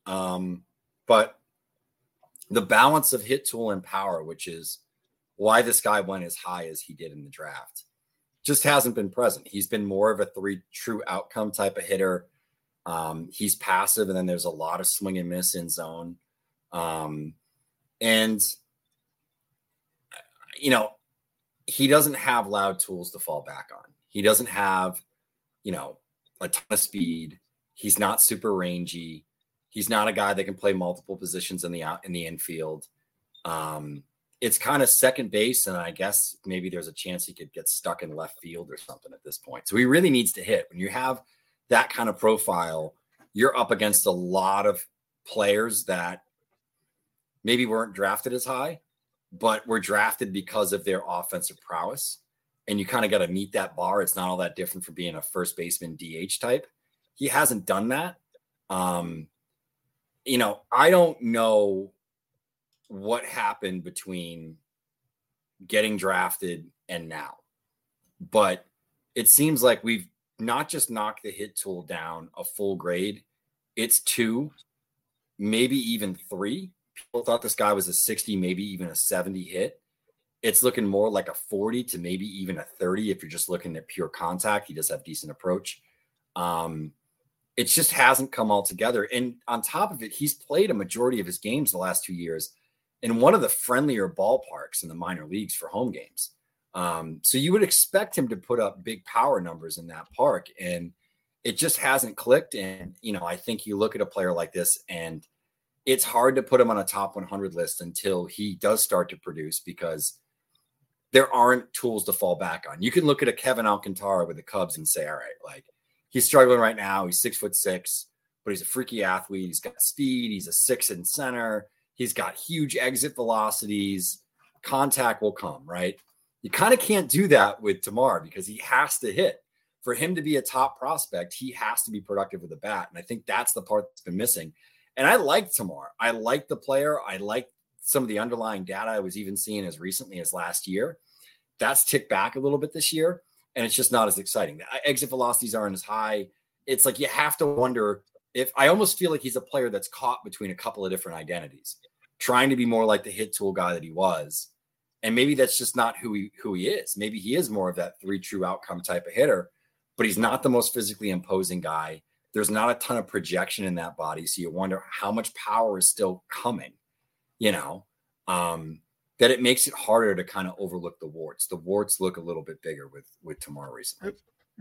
But the balance of hit tool and power, which is why this guy went as high as he did in the draft, just hasn't been present. He's been more of a 3 true outcome type of hitter. He's passive, and then there's a lot of swing and miss in zone. And he doesn't have loud tools to fall back on. He doesn't have, a ton of speed. He's not super rangy. He's not a guy that can play multiple positions in the infield. It's kind of second base, and I guess maybe there's a chance he could get stuck in left field or something at this point. So he really needs to hit. When you have that kind of profile, you're up against a lot of players that maybe weren't drafted as high, but were drafted because of their offensive prowess. and you kind of got to meet that bar. It's not all that different from being a first baseman DH type. He hasn't done that. You know, I don't know what happened between getting drafted and now, but it seems like we've not just knocked the hit tool down a full grade. It's 2, maybe even 3. People thought this guy was a 60, maybe even a 70 hit. It's looking more like a 40 to maybe even a 30. If you're just looking at pure contact, he does have decent approach. It just hasn't come all together. And on top of it, he's played a majority of his games the last 2 years in one of the friendlier ballparks in the minor leagues for home games. So you would expect him to put up big power numbers in that park, and it just hasn't clicked. And, you know, I think you look at a player like this and it's hard to put him on a top 100 list until he does start to produce, because there aren't tools to fall back on. You can look at a Kevin Alcantara with the Cubs and say, all right, like, he's struggling right now. He's 6'6", but he's a freaky athlete. He's got speed. He's a 6 in center. He's got huge exit velocities. Contact will come, right? You kind of can't do that with Tamar because he has to hit. For him to be a top prospect, he has to be productive with the bat. And I think that's the part that's been missing. And I like Tamar. I like the player. I like some of the underlying data I was even seeing as recently as last year. That's ticked back a little bit this year, and it's just not as exciting. The exit velocities aren't as high. It's like you have to wonder if – I almost feel like he's a player that's caught between a couple of different identities, trying to be more like the hit tool guy that he was. And maybe that's just not who he is. Maybe he is more of that 3 true outcome type of hitter, but he's not the most physically imposing guy. There's not a ton of projection in that body. So you wonder how much power is still coming, you know, that it makes it harder to kind of overlook the warts. The warts look a little bit bigger with Tamar recently.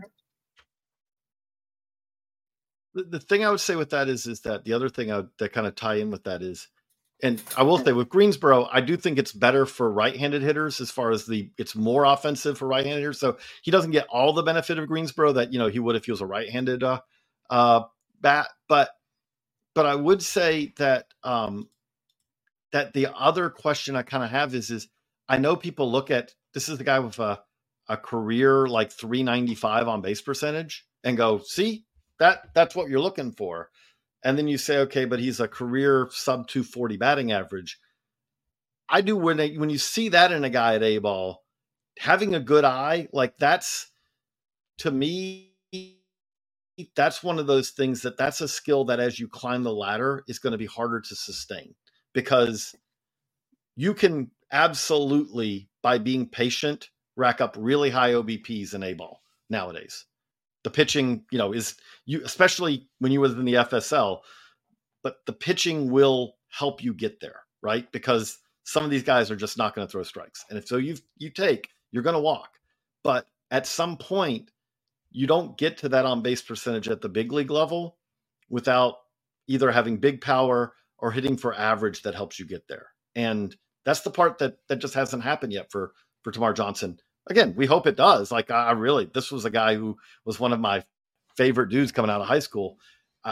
The thing I would say with that is that the other thing that kind of tie in with that is, and I will say with Greensboro, I do think it's better for right-handed hitters as far as it's more offensive for right-handed hitters. So he doesn't get all the benefit of Greensboro that, you know, he would if he was a right-handed bat. But I would say that that the other question I kind of have is I know people look at, this is the guy with a career like 395 on base percentage and go, see, that's what you're looking for. And then you say, okay, but he's a career sub 240 batting average. I do when you see that in a guy at A-ball, having a good eye, like that's, to me, that's one of those things that's a skill that as you climb the ladder is going to be harder to sustain, because you can absolutely, by being patient, rack up really high OBPs in A-ball nowadays. The pitching, you know, especially when you was in the FSL, but the pitching will help you get there, right? Because some of these guys are just not going to throw strikes. And if so you're going to walk. But at some point, you don't get to that on base percentage at the big league level without either having big power or hitting for average that helps you get there. And that's the part that just hasn't happened yet for Tamar Johnson. Again, we hope it does. Like this was a guy who was one of my favorite dudes coming out of high school.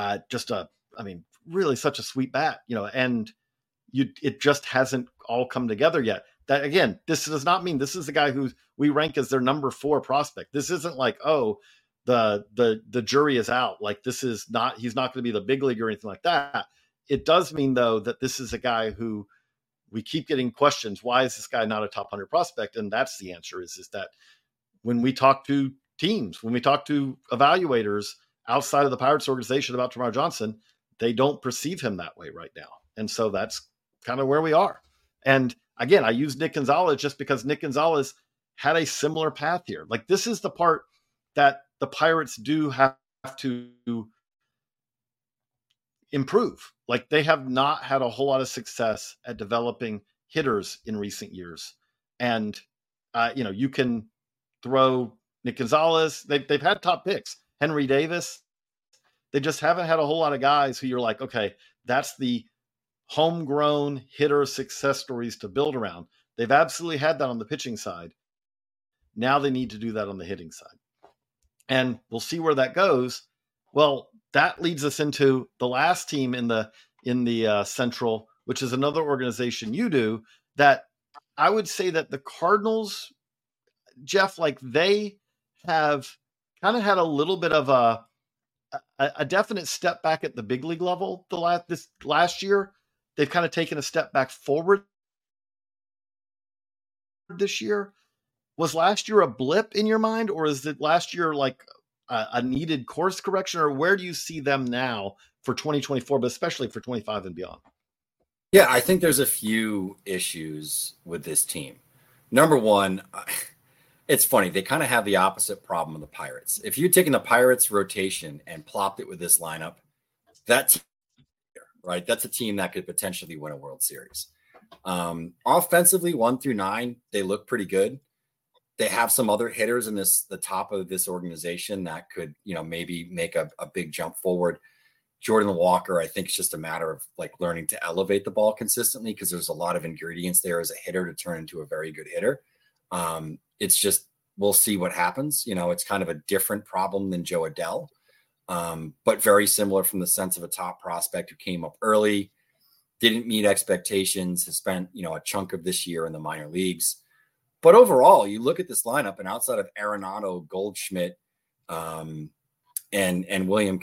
Really such a sweet bat, you know, and it just hasn't all come together yet. That again, this does not mean this is the guy who we rank as their number 4 prospect. This isn't like, oh, the jury is out. Like he's not going to be the big league or anything like that. It does mean though, that this is a guy who we keep getting questions. Why is this guy not a top 100 prospect? And that's the answer is that when we talk to teams, when we talk to evaluators outside of the Pirates organization about Tamar Johnson, they don't perceive him that way right now. And so that's kind of where we are. And again, I use Nick Gonzalez just because Nick Gonzalez had a similar path here. Like this is the part that the Pirates do have to improve. Like they have not had a whole lot of success at developing hitters in recent years. And, you can throw Nick Gonzalez. They've had top picks, Henry Davis. They just haven't had a whole lot of guys who you're like, okay, that's the homegrown hitter success stories to build around. They've absolutely had that on the pitching side. Now they need to do that on the hitting side. And we'll see where that goes. Well, that leads us into the last team in the Central, which is another organization you do, that I would say that the Cardinals, Jeff, like they have kind of had a little bit of a definite step back at the big league level this last year. They've kind of taken a step back forward this year. Was last year a blip in your mind, or is it last year like a needed course correction, or where do you see them now for 2024, but especially for 25 and beyond? Yeah, I think there's a few issues with this team. Number one, it's funny. They kind of have the opposite problem of the Pirates. If you'd taken the Pirates rotation and plopped it with this lineup, that team, right? That's a team that could potentially win a World Series. Offensively, 1 through 9, they look pretty good. They have some other hitters in the top of this organization that could, maybe make a big jump forward. Jordan Walker, I think it's just a matter of like learning to elevate the ball consistently because there's a lot of ingredients there as a hitter to turn into a very good hitter. It's just, we'll see what happens. It's kind of a different problem than Joe Adell, but very similar from the sense of a top prospect who came up early, didn't meet expectations, has spent, a chunk of this year in the minor leagues. But overall, you look at this lineup, and outside of Arenado, Goldschmidt, and Wilson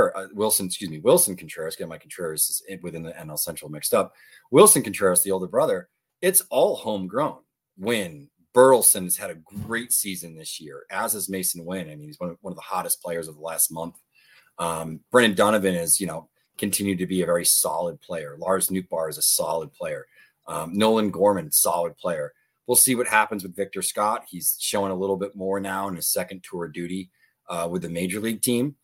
Contreras, get my Contreras within the NL Central mixed up. Wilson Contreras, the older brother, it's all homegrown. Wynn, Burleson has had a great season this year, as is Mason Wynn. I mean, he's one of the hottest players of the last month. Brendan Donovan has, continued to be a very solid player. Lars Nootbaar is a solid player. Nolan Gorman, solid player. We'll see what happens with Victor Scott. He's showing a little bit more now in his second tour of duty with the major league team.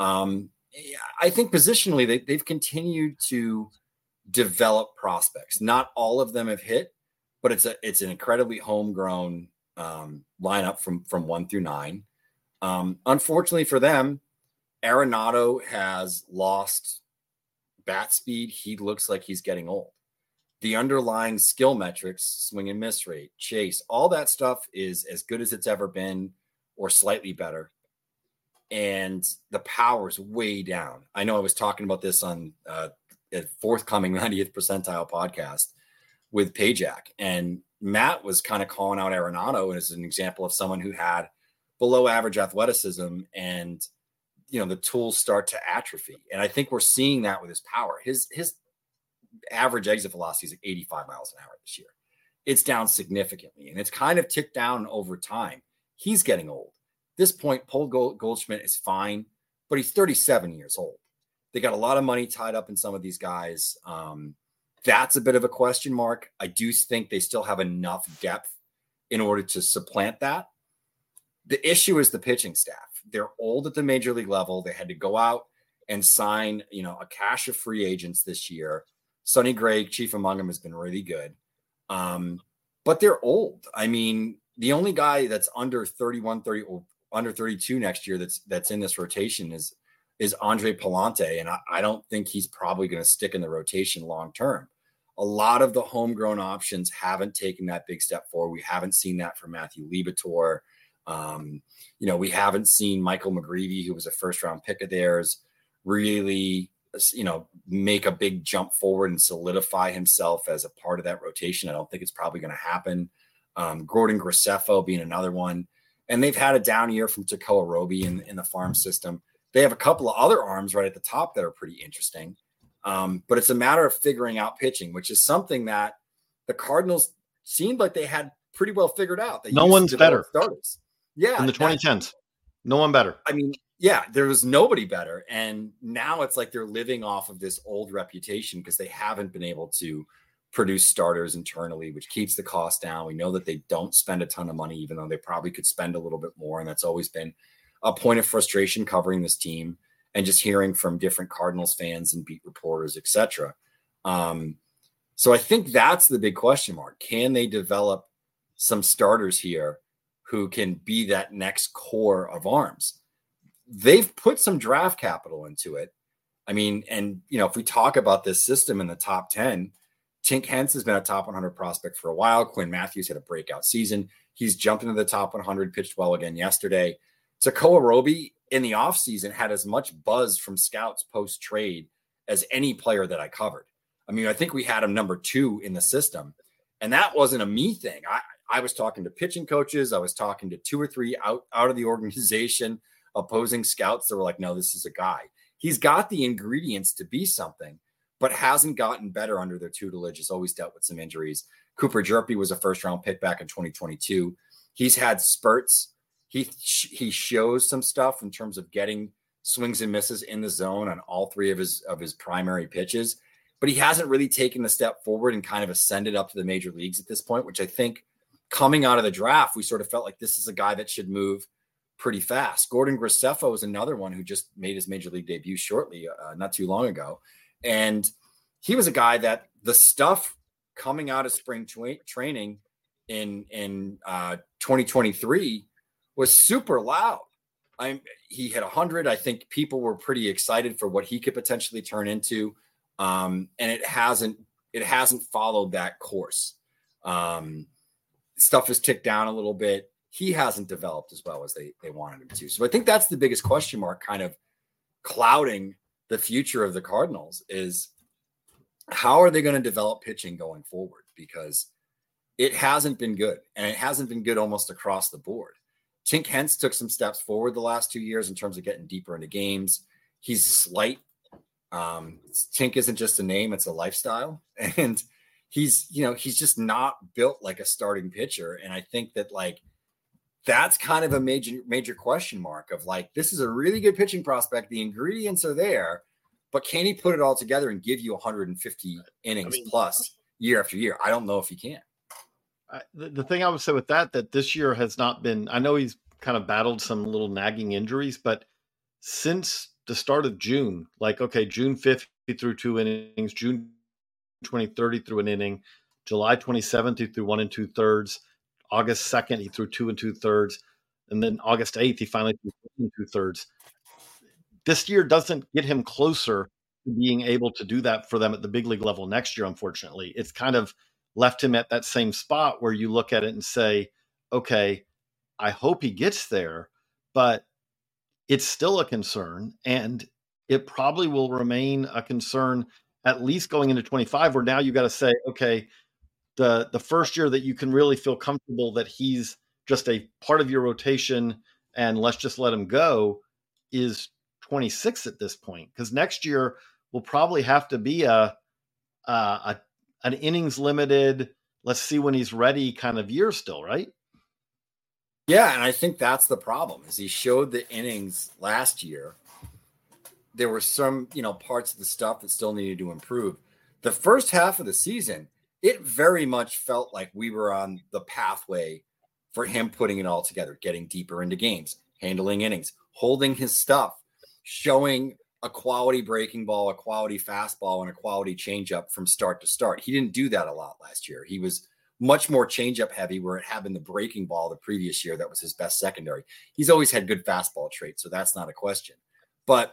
I think positionally they've continued to develop prospects. Not all of them have hit, but it's an incredibly homegrown lineup from 1 through 9. Unfortunately for them, Arenado has lost bat speed. He looks like he's getting old. The underlying skill metrics, swing and miss rate, chase, all that stuff is as good as it's ever been or slightly better. And the power is way down. I know I was talking about this on a forthcoming 90th percentile podcast with Pajak, and Matt was kind of calling out Arenado as an example of someone who had below average athleticism and, the tools start to atrophy. And I think we're seeing that with his power. His average exit velocity is like 85 miles an hour this year. It's down significantly, and it's kind of ticked down over time. He's getting old. At this point, Paul Goldschmidt is fine, but he's 37 years old. They got a lot of money tied up in some of these guys. That's a bit of a question mark. I do think they still have enough depth in order to supplant that. The issue is the pitching staff. They're old at the major league level. They had to go out and sign, a cache of free agents this year. Sonny Gray, chief among them, has been really good. But they're old. I mean, the only guy that's under 31, 30 or under 32 next year that's in this rotation is Andre Palante. And I don't think he's probably going to stick in the rotation long term. A lot of the homegrown options haven't taken that big step forward. We haven't seen that from Matthew Liberatore. We haven't seen Michael McGreevy, who was a first round pick of theirs, really, make a big jump forward and solidify himself as a part of that rotation. I don't think it's probably going to happen. Gordon Graceffo being another one. And they've had a down year from Tekoa Roby in the farm system. They have a couple of other arms right at the top that are pretty interesting. But it's a matter of figuring out pitching, which is something that the Cardinals seemed like they had pretty well figured out. No one's better. Starters. Yeah. In the 2010s. No one better. I mean, yeah, there was nobody better. And now it's like they're living off of this old reputation because they haven't been able to produce starters internally, which keeps the cost down. We know that they don't spend a ton of money, even though they probably could spend a little bit more. And that's always been a point of frustration covering this team and just hearing from different Cardinals fans and beat reporters, et cetera. So I think that's the big question mark. Can they develop some starters here who can be that next core of arms? They've put some draft capital into it. I mean, and, if we talk about this system in the top 10, Tink Hence has been a top 100 prospect for a while. Quinn Matthews had a breakout season. He's jumped into the top 100, pitched well again yesterday. Tekoa Roby in the offseason had as much buzz from scouts post-trade as any player that I covered. I mean, I think we had him number 2 in the system, and that wasn't a me thing. I was talking to pitching coaches. I was talking to 2 or 3 out of the organization, opposing scouts that were like, no, this is a guy. He's got the ingredients to be something, but hasn't gotten better under their tutelage. Has always dealt with some injuries. Cooper Jerpy was a first-round pick back in 2022. He's had spurts. He shows some stuff in terms of getting swings and misses in the zone on all 3 of his primary pitches, but he hasn't really taken the step forward and kind of ascended up to the major leagues at this point, which I think coming out of the draft, we sort of felt like this is a guy that should move pretty fast. Gordon Graceffo is another one who just made his major league debut shortly, not too long ago. And he was a guy that the stuff coming out of spring training in 2023 was super loud. He hit 100. I think people were pretty excited for what he could potentially turn into. And it hasn't followed that course. Stuff has ticked down a little bit. He hasn't developed as well as they wanted him to. So I think that's the biggest question mark kind of clouding the future of the Cardinals is how are they going to develop pitching going forward? Because it hasn't been good, and it hasn't been good almost across the board. Tink Hence took some steps forward the last 2 years in terms of getting deeper into games. He's slight. Tink isn't just a name, it's a lifestyle. And he's just not built like a starting pitcher. And I think that that's kind of a major question mark of this is a really good pitching prospect. The ingredients are there, but can he put it all together and give you 150 innings plus year after year? I don't know if he can. The thing I would say with that this year has not been, I know he's kind of battled some little nagging injuries, but since the start of June, June 5th, he threw 2 innings, June 23rd, he threw an inning, July 27th, he threw 1 2/3, August 2nd, he threw 2 2/3, and then August 8th, he finally threw 1 2/3. This year doesn't get him closer to being able to do that for them at the big league level next year, unfortunately. It's kind of left him at that same spot where you look at it and say, okay, I hope he gets there, but it's still a concern, and it probably will remain a concern at least going into 25, where now you got to say, okay, the first year that you can really feel comfortable that he's just a part of your rotation and let's just let him go is 26 at this point. Because next year will probably have to be an innings limited, let's see when he's ready kind of year still, right? Yeah, and I think that's the problem is he showed the innings last year. There were some, parts of the stuff that still needed to improve. The first half of the season, it very much felt like we were on the pathway for him putting it all together, getting deeper into games, handling innings, holding his stuff, showing a quality breaking ball, a quality fastball, and a quality changeup from start to start. He didn't do that a lot last year. He was much more changeup heavy, where it had been the breaking ball the previous year that was his best secondary. He's always had good fastball traits, so that's not a question. But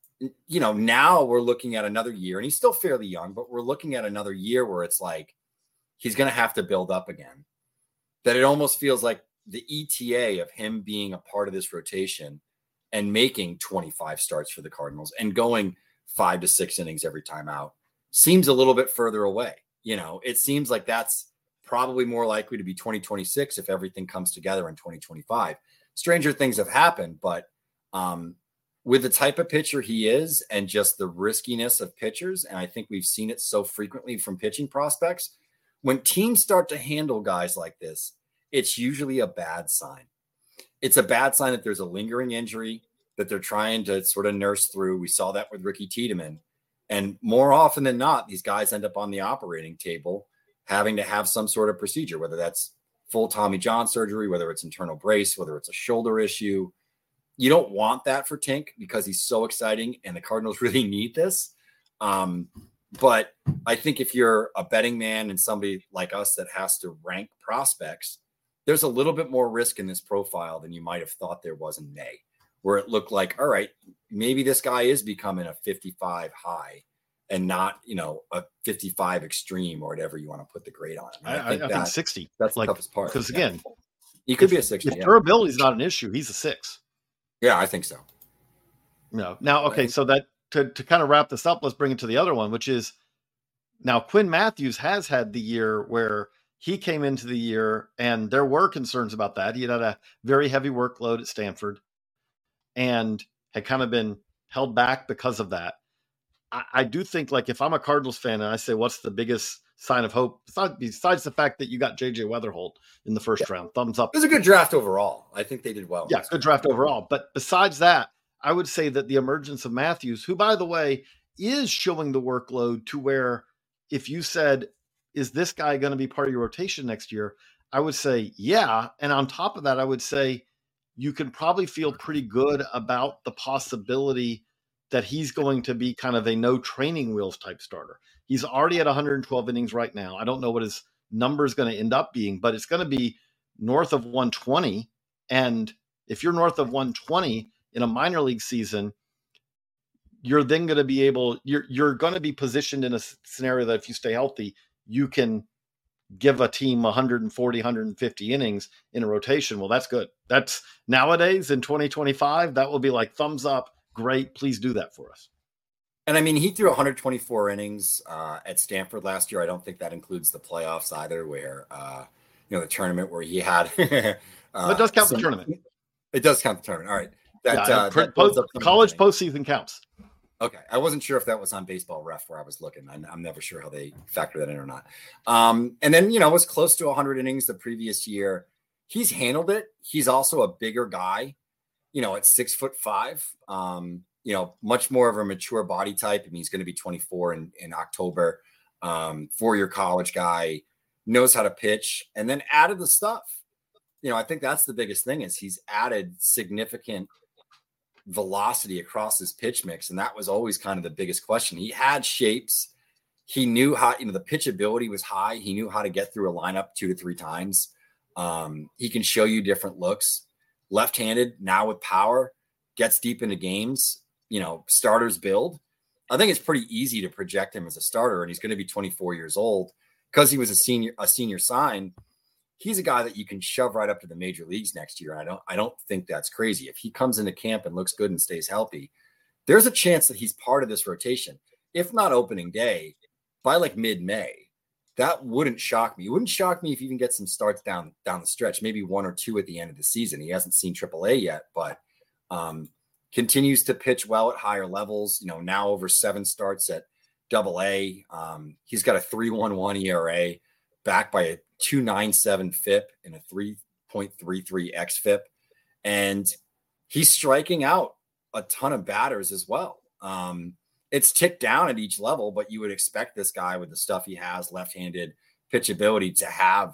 now we're looking at another year, and he's still fairly young, but we're looking at another year where it's like he's going to have to build up again. That it almost feels like the ETA of him being a part of this rotation and making 25 starts for the Cardinals and going 5 to 6 innings every time out seems a little bit further away. It seems like that's probably more likely to be 2026 if everything comes together in 2025. Stranger things have happened, but with the type of pitcher he is and just the riskiness of pitchers, and I think we've seen it so frequently from pitching prospects, when teams start to handle guys like this, it's usually a bad sign. It's a bad sign that there's a lingering injury that they're trying to sort of nurse through. We saw that with Ricky Tiedemann. And more often than not, these guys end up on the operating table having to have some sort of procedure, whether that's full Tommy John surgery, whether it's internal brace, whether it's a shoulder issue. You don't want that for Tink because he's so exciting and the Cardinals really need this. But I think if you're a betting man and somebody like us that has to rank prospects, there's a little bit more risk in this profile than you might have thought there was in May, where it looked like, all right, maybe this guy is becoming a 55 high and not, a 55 extreme or whatever you want to put the grade on. I think 60. That's the toughest part. Because again, he could be a 60. If durability is not an issue, he's a 6. Yeah, I think so. No. Now, okay, so that to kind of wrap this up, let's bring it to the other one, which is now Quinn Matthews has had the year where he came into the year, and there were concerns about that. He had a very heavy workload at Stanford and had kind of been held back because of that. I do think, like, if I'm a Cardinals fan and I say, what's the biggest sign of hope, besides the fact that you got JJ Weatherholt in the first round, thumbs up. It was a good draft overall. I think they did well. Yeah, good draft overall. But besides that, I would say that the emergence of Matthews, who, by the way, is showing the workload to where if you said, is this guy going to be part of your rotation next year? I would say, yeah. And on top of that, I would say you can probably feel pretty good about the possibility that he's going to be kind of a no training wheels type starter. He's already at 112 innings right now. I don't know what his number is going to end up being, but it's going to be north of 120. And if you're north of 120 in a minor league season, you're then going to be you're going to be positioned in a scenario that if you stay healthy, you can give a team 140, 150 innings in a rotation. Well, that's good. That's nowadays in 2025, that will be like thumbs up. Great. Please do that for us. And I mean, he threw 124 innings at Stanford last year. I don't think that includes the playoffs either, where, the tournament where he had. It does count the tournament. It does count the tournament. All right. College postseason counts. Okay. I wasn't sure if that was on Baseball Ref where I was looking. I'm never sure how they factor that in or not. And then, was close to 100 innings the previous year. He's handled it. He's also a bigger guy, at 6'5". Much more of a mature body type. I mean, he's going to be 24 in October. 4-year college guy, knows how to pitch, and then added the stuff. I think that's the biggest thing is he's added significant velocity across his pitch mix. And that was always kind of the biggest question. He had shapes. He knew how, the pitchability was high. He knew how to get through a lineup 2 to 3 times. He can show you different looks. Left-handed, now with power, gets deep into games, starters build. I think it's pretty easy to project him as a starter, and he's going to be 24 years old because he was a senior sign. He's a guy that you can shove right up to the major leagues next year. And I don't think that's crazy. If he comes into camp and looks good and stays healthy, there's a chance that he's part of this rotation. If not opening day, by like mid-May, that wouldn't shock me. It wouldn't shock me if he even gets some starts down the stretch, maybe 1 or 2 at the end of the season. He hasn't seen AAA yet, but continues to pitch well at higher levels, now over 7 starts at AA. He's got a 3.11 ERA backed by a 2.97 FIP and a 3.33 xFIP. And he's striking out a ton of batters as well. It's ticked down at each level, but you would expect this guy with the stuff he has, left-handed pitchability, to have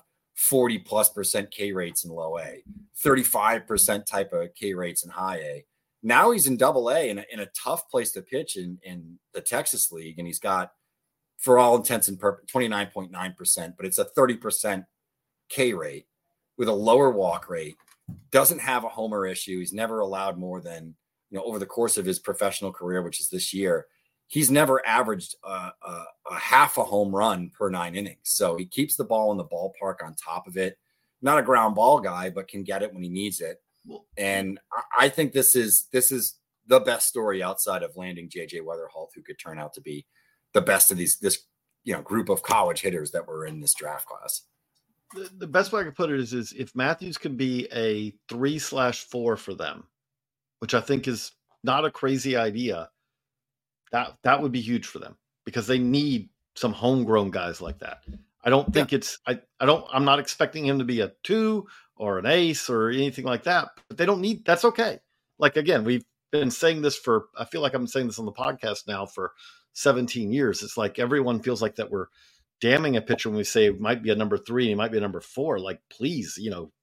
40+% K rates in low A, 35% type of K rates in high A. Now he's in AA in a tough place to pitch in the Texas League. And he's got, for all intents and purposes, 29.9%, but it's a 30% K rate with a lower walk rate, doesn't have a homer issue. He's never allowed more than, over the course of his professional career, which is this year, he's never averaged a half a home run per 9 innings. So he keeps the ball in the ballpark on top of it. Not a ground ball guy, but can get it when he needs it. And I think this is the best story outside of landing JJ Weatherholt, who could turn out to be the best of this group of college hitters that were in this draft class. The best way I could put it is if Matthews can be a 3/4 for them, which I think is not a crazy idea, that would be huge for them because they need some homegrown guys like that. I don't think I'm not expecting him to be a 2 or an ace or anything like that, but they don't need, that's okay. Like, again, we've been saying this I feel like I'm saying this on the podcast now for 17 years. It's like everyone feels like that we're damning a pitcher when we say it might be a number 3, he might be a number 4. Like, please,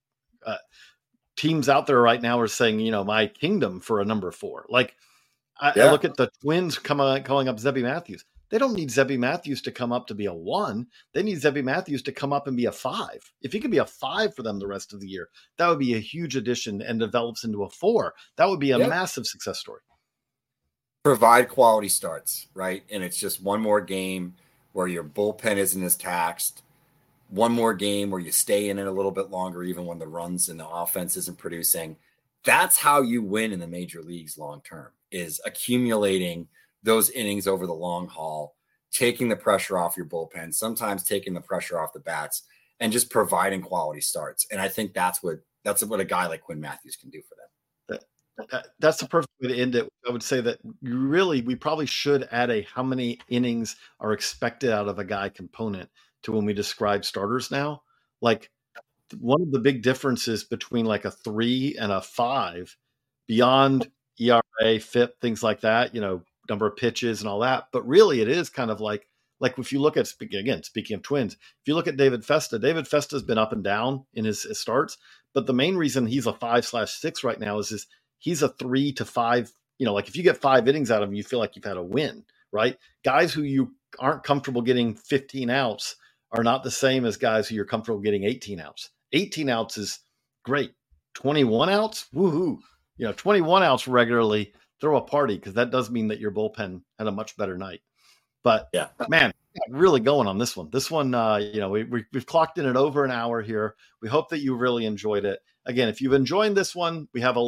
teams out there right now are saying, my kingdom for a number 4. Like, I look at the Twins calling up Zebby Matthews. They don't need Zebby Matthews to come up to be a 1. They need Zebby Matthews to come up and be a 5. If he could be a 5 for them the rest of the year, that would be a huge addition and develops into a 4. That would be a massive success story. Provide quality starts, right? And it's just one more game where your bullpen isn't as taxed. One more game where you stay in it a little bit longer, even when the runs and the offense isn't producing. That's how you win in the major leagues long-term, is accumulating those innings over the long haul, taking the pressure off your bullpen, sometimes taking the pressure off the bats, and just providing quality starts. And I think that's what a guy like Quinn Matthews can do for them. That's the perfect way to end it. I would say that we probably should add a how many innings are expected out of a guy component to when we describe starters now. Like, one of the big differences between like a 3 and a 5 beyond ERA, FIP, things like that, number of pitches and all that. But really it is kind of like if you look at, speaking of Twins, if you look at David Festa's been up and down in his starts, but the main reason he's a 5/6 right now is he's a 3 to 5. Like if you get 5 innings out of him, you feel like you've had a win, right? Guys who you aren't comfortable getting 15 outs are not the same as guys who you're comfortable getting 18 outs. 18 outs is great. 21 outs, woohoo! 21 outs regularly, throw a party, because that does mean that your bullpen had a much better night. But yeah, man, really going on this one. This one, we've clocked in at over an hour here. We hope that you really enjoyed it. Again, if you've enjoyed this one, we have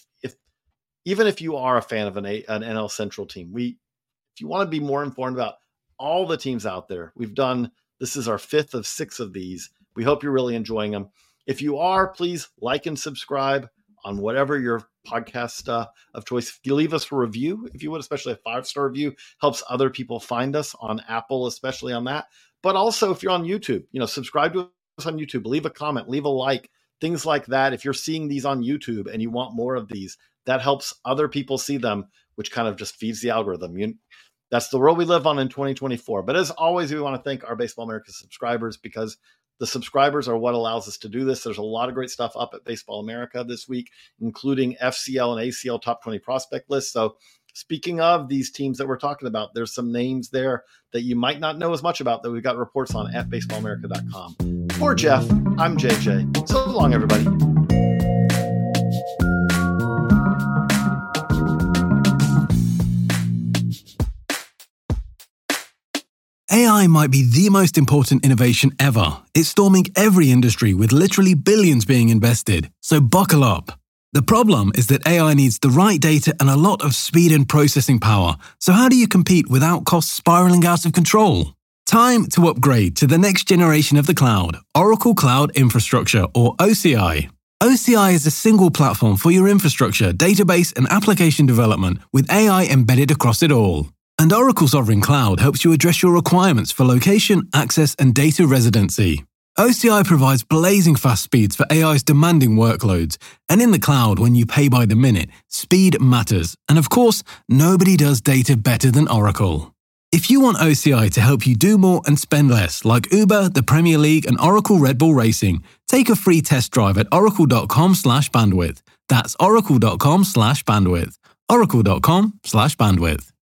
even if you are a fan of an NL Central team, if you want to be more informed about all the teams out there, this is our 5th of 6 of these. We hope you're really enjoying them. If you are, please like and subscribe on whatever your podcast of choice. If you leave us a review, if you would, especially a 5-star review, helps other people find us on Apple, especially on that. But also, if you're on YouTube, subscribe to us on YouTube, leave a comment, leave a like, things like that. If you're seeing these on YouTube and you want more of these, that helps other people see them, which kind of just feeds the algorithm. That's the world we live on in 2024. But as always, we want to thank our Baseball America subscribers, because the subscribers are what allows us to do this. There's a lot of great stuff up at Baseball America this week, including FCL and ACL top 20 prospect lists. So speaking of these teams that we're talking about, there's some names there that you might not know as much about that we've got reports on at baseballamerica.com. For Jeff, I'm JJ. So long, everybody. AI might be the most important innovation ever. It's storming every industry with literally billions being invested. So buckle up. The problem is that AI needs the right data and a lot of speed and processing power. So how do you compete without costs spiraling out of control? Time to upgrade to the next generation of the cloud, Oracle Cloud Infrastructure, or OCI. OCI is a single platform for your infrastructure, database, and application development with AI embedded across it all. And Oracle Sovereign Cloud helps you address your requirements for location, access, and data residency. OCI provides blazing fast speeds for AI's demanding workloads. And in the cloud, when you pay by the minute, speed matters. And of course, nobody does data better than Oracle. If you want OCI to help you do more and spend less, like Uber, the Premier League, and Oracle Red Bull Racing, take a free test drive at oracle.com/bandwidth. That's oracle.com/bandwidth. oracle.com/bandwidth.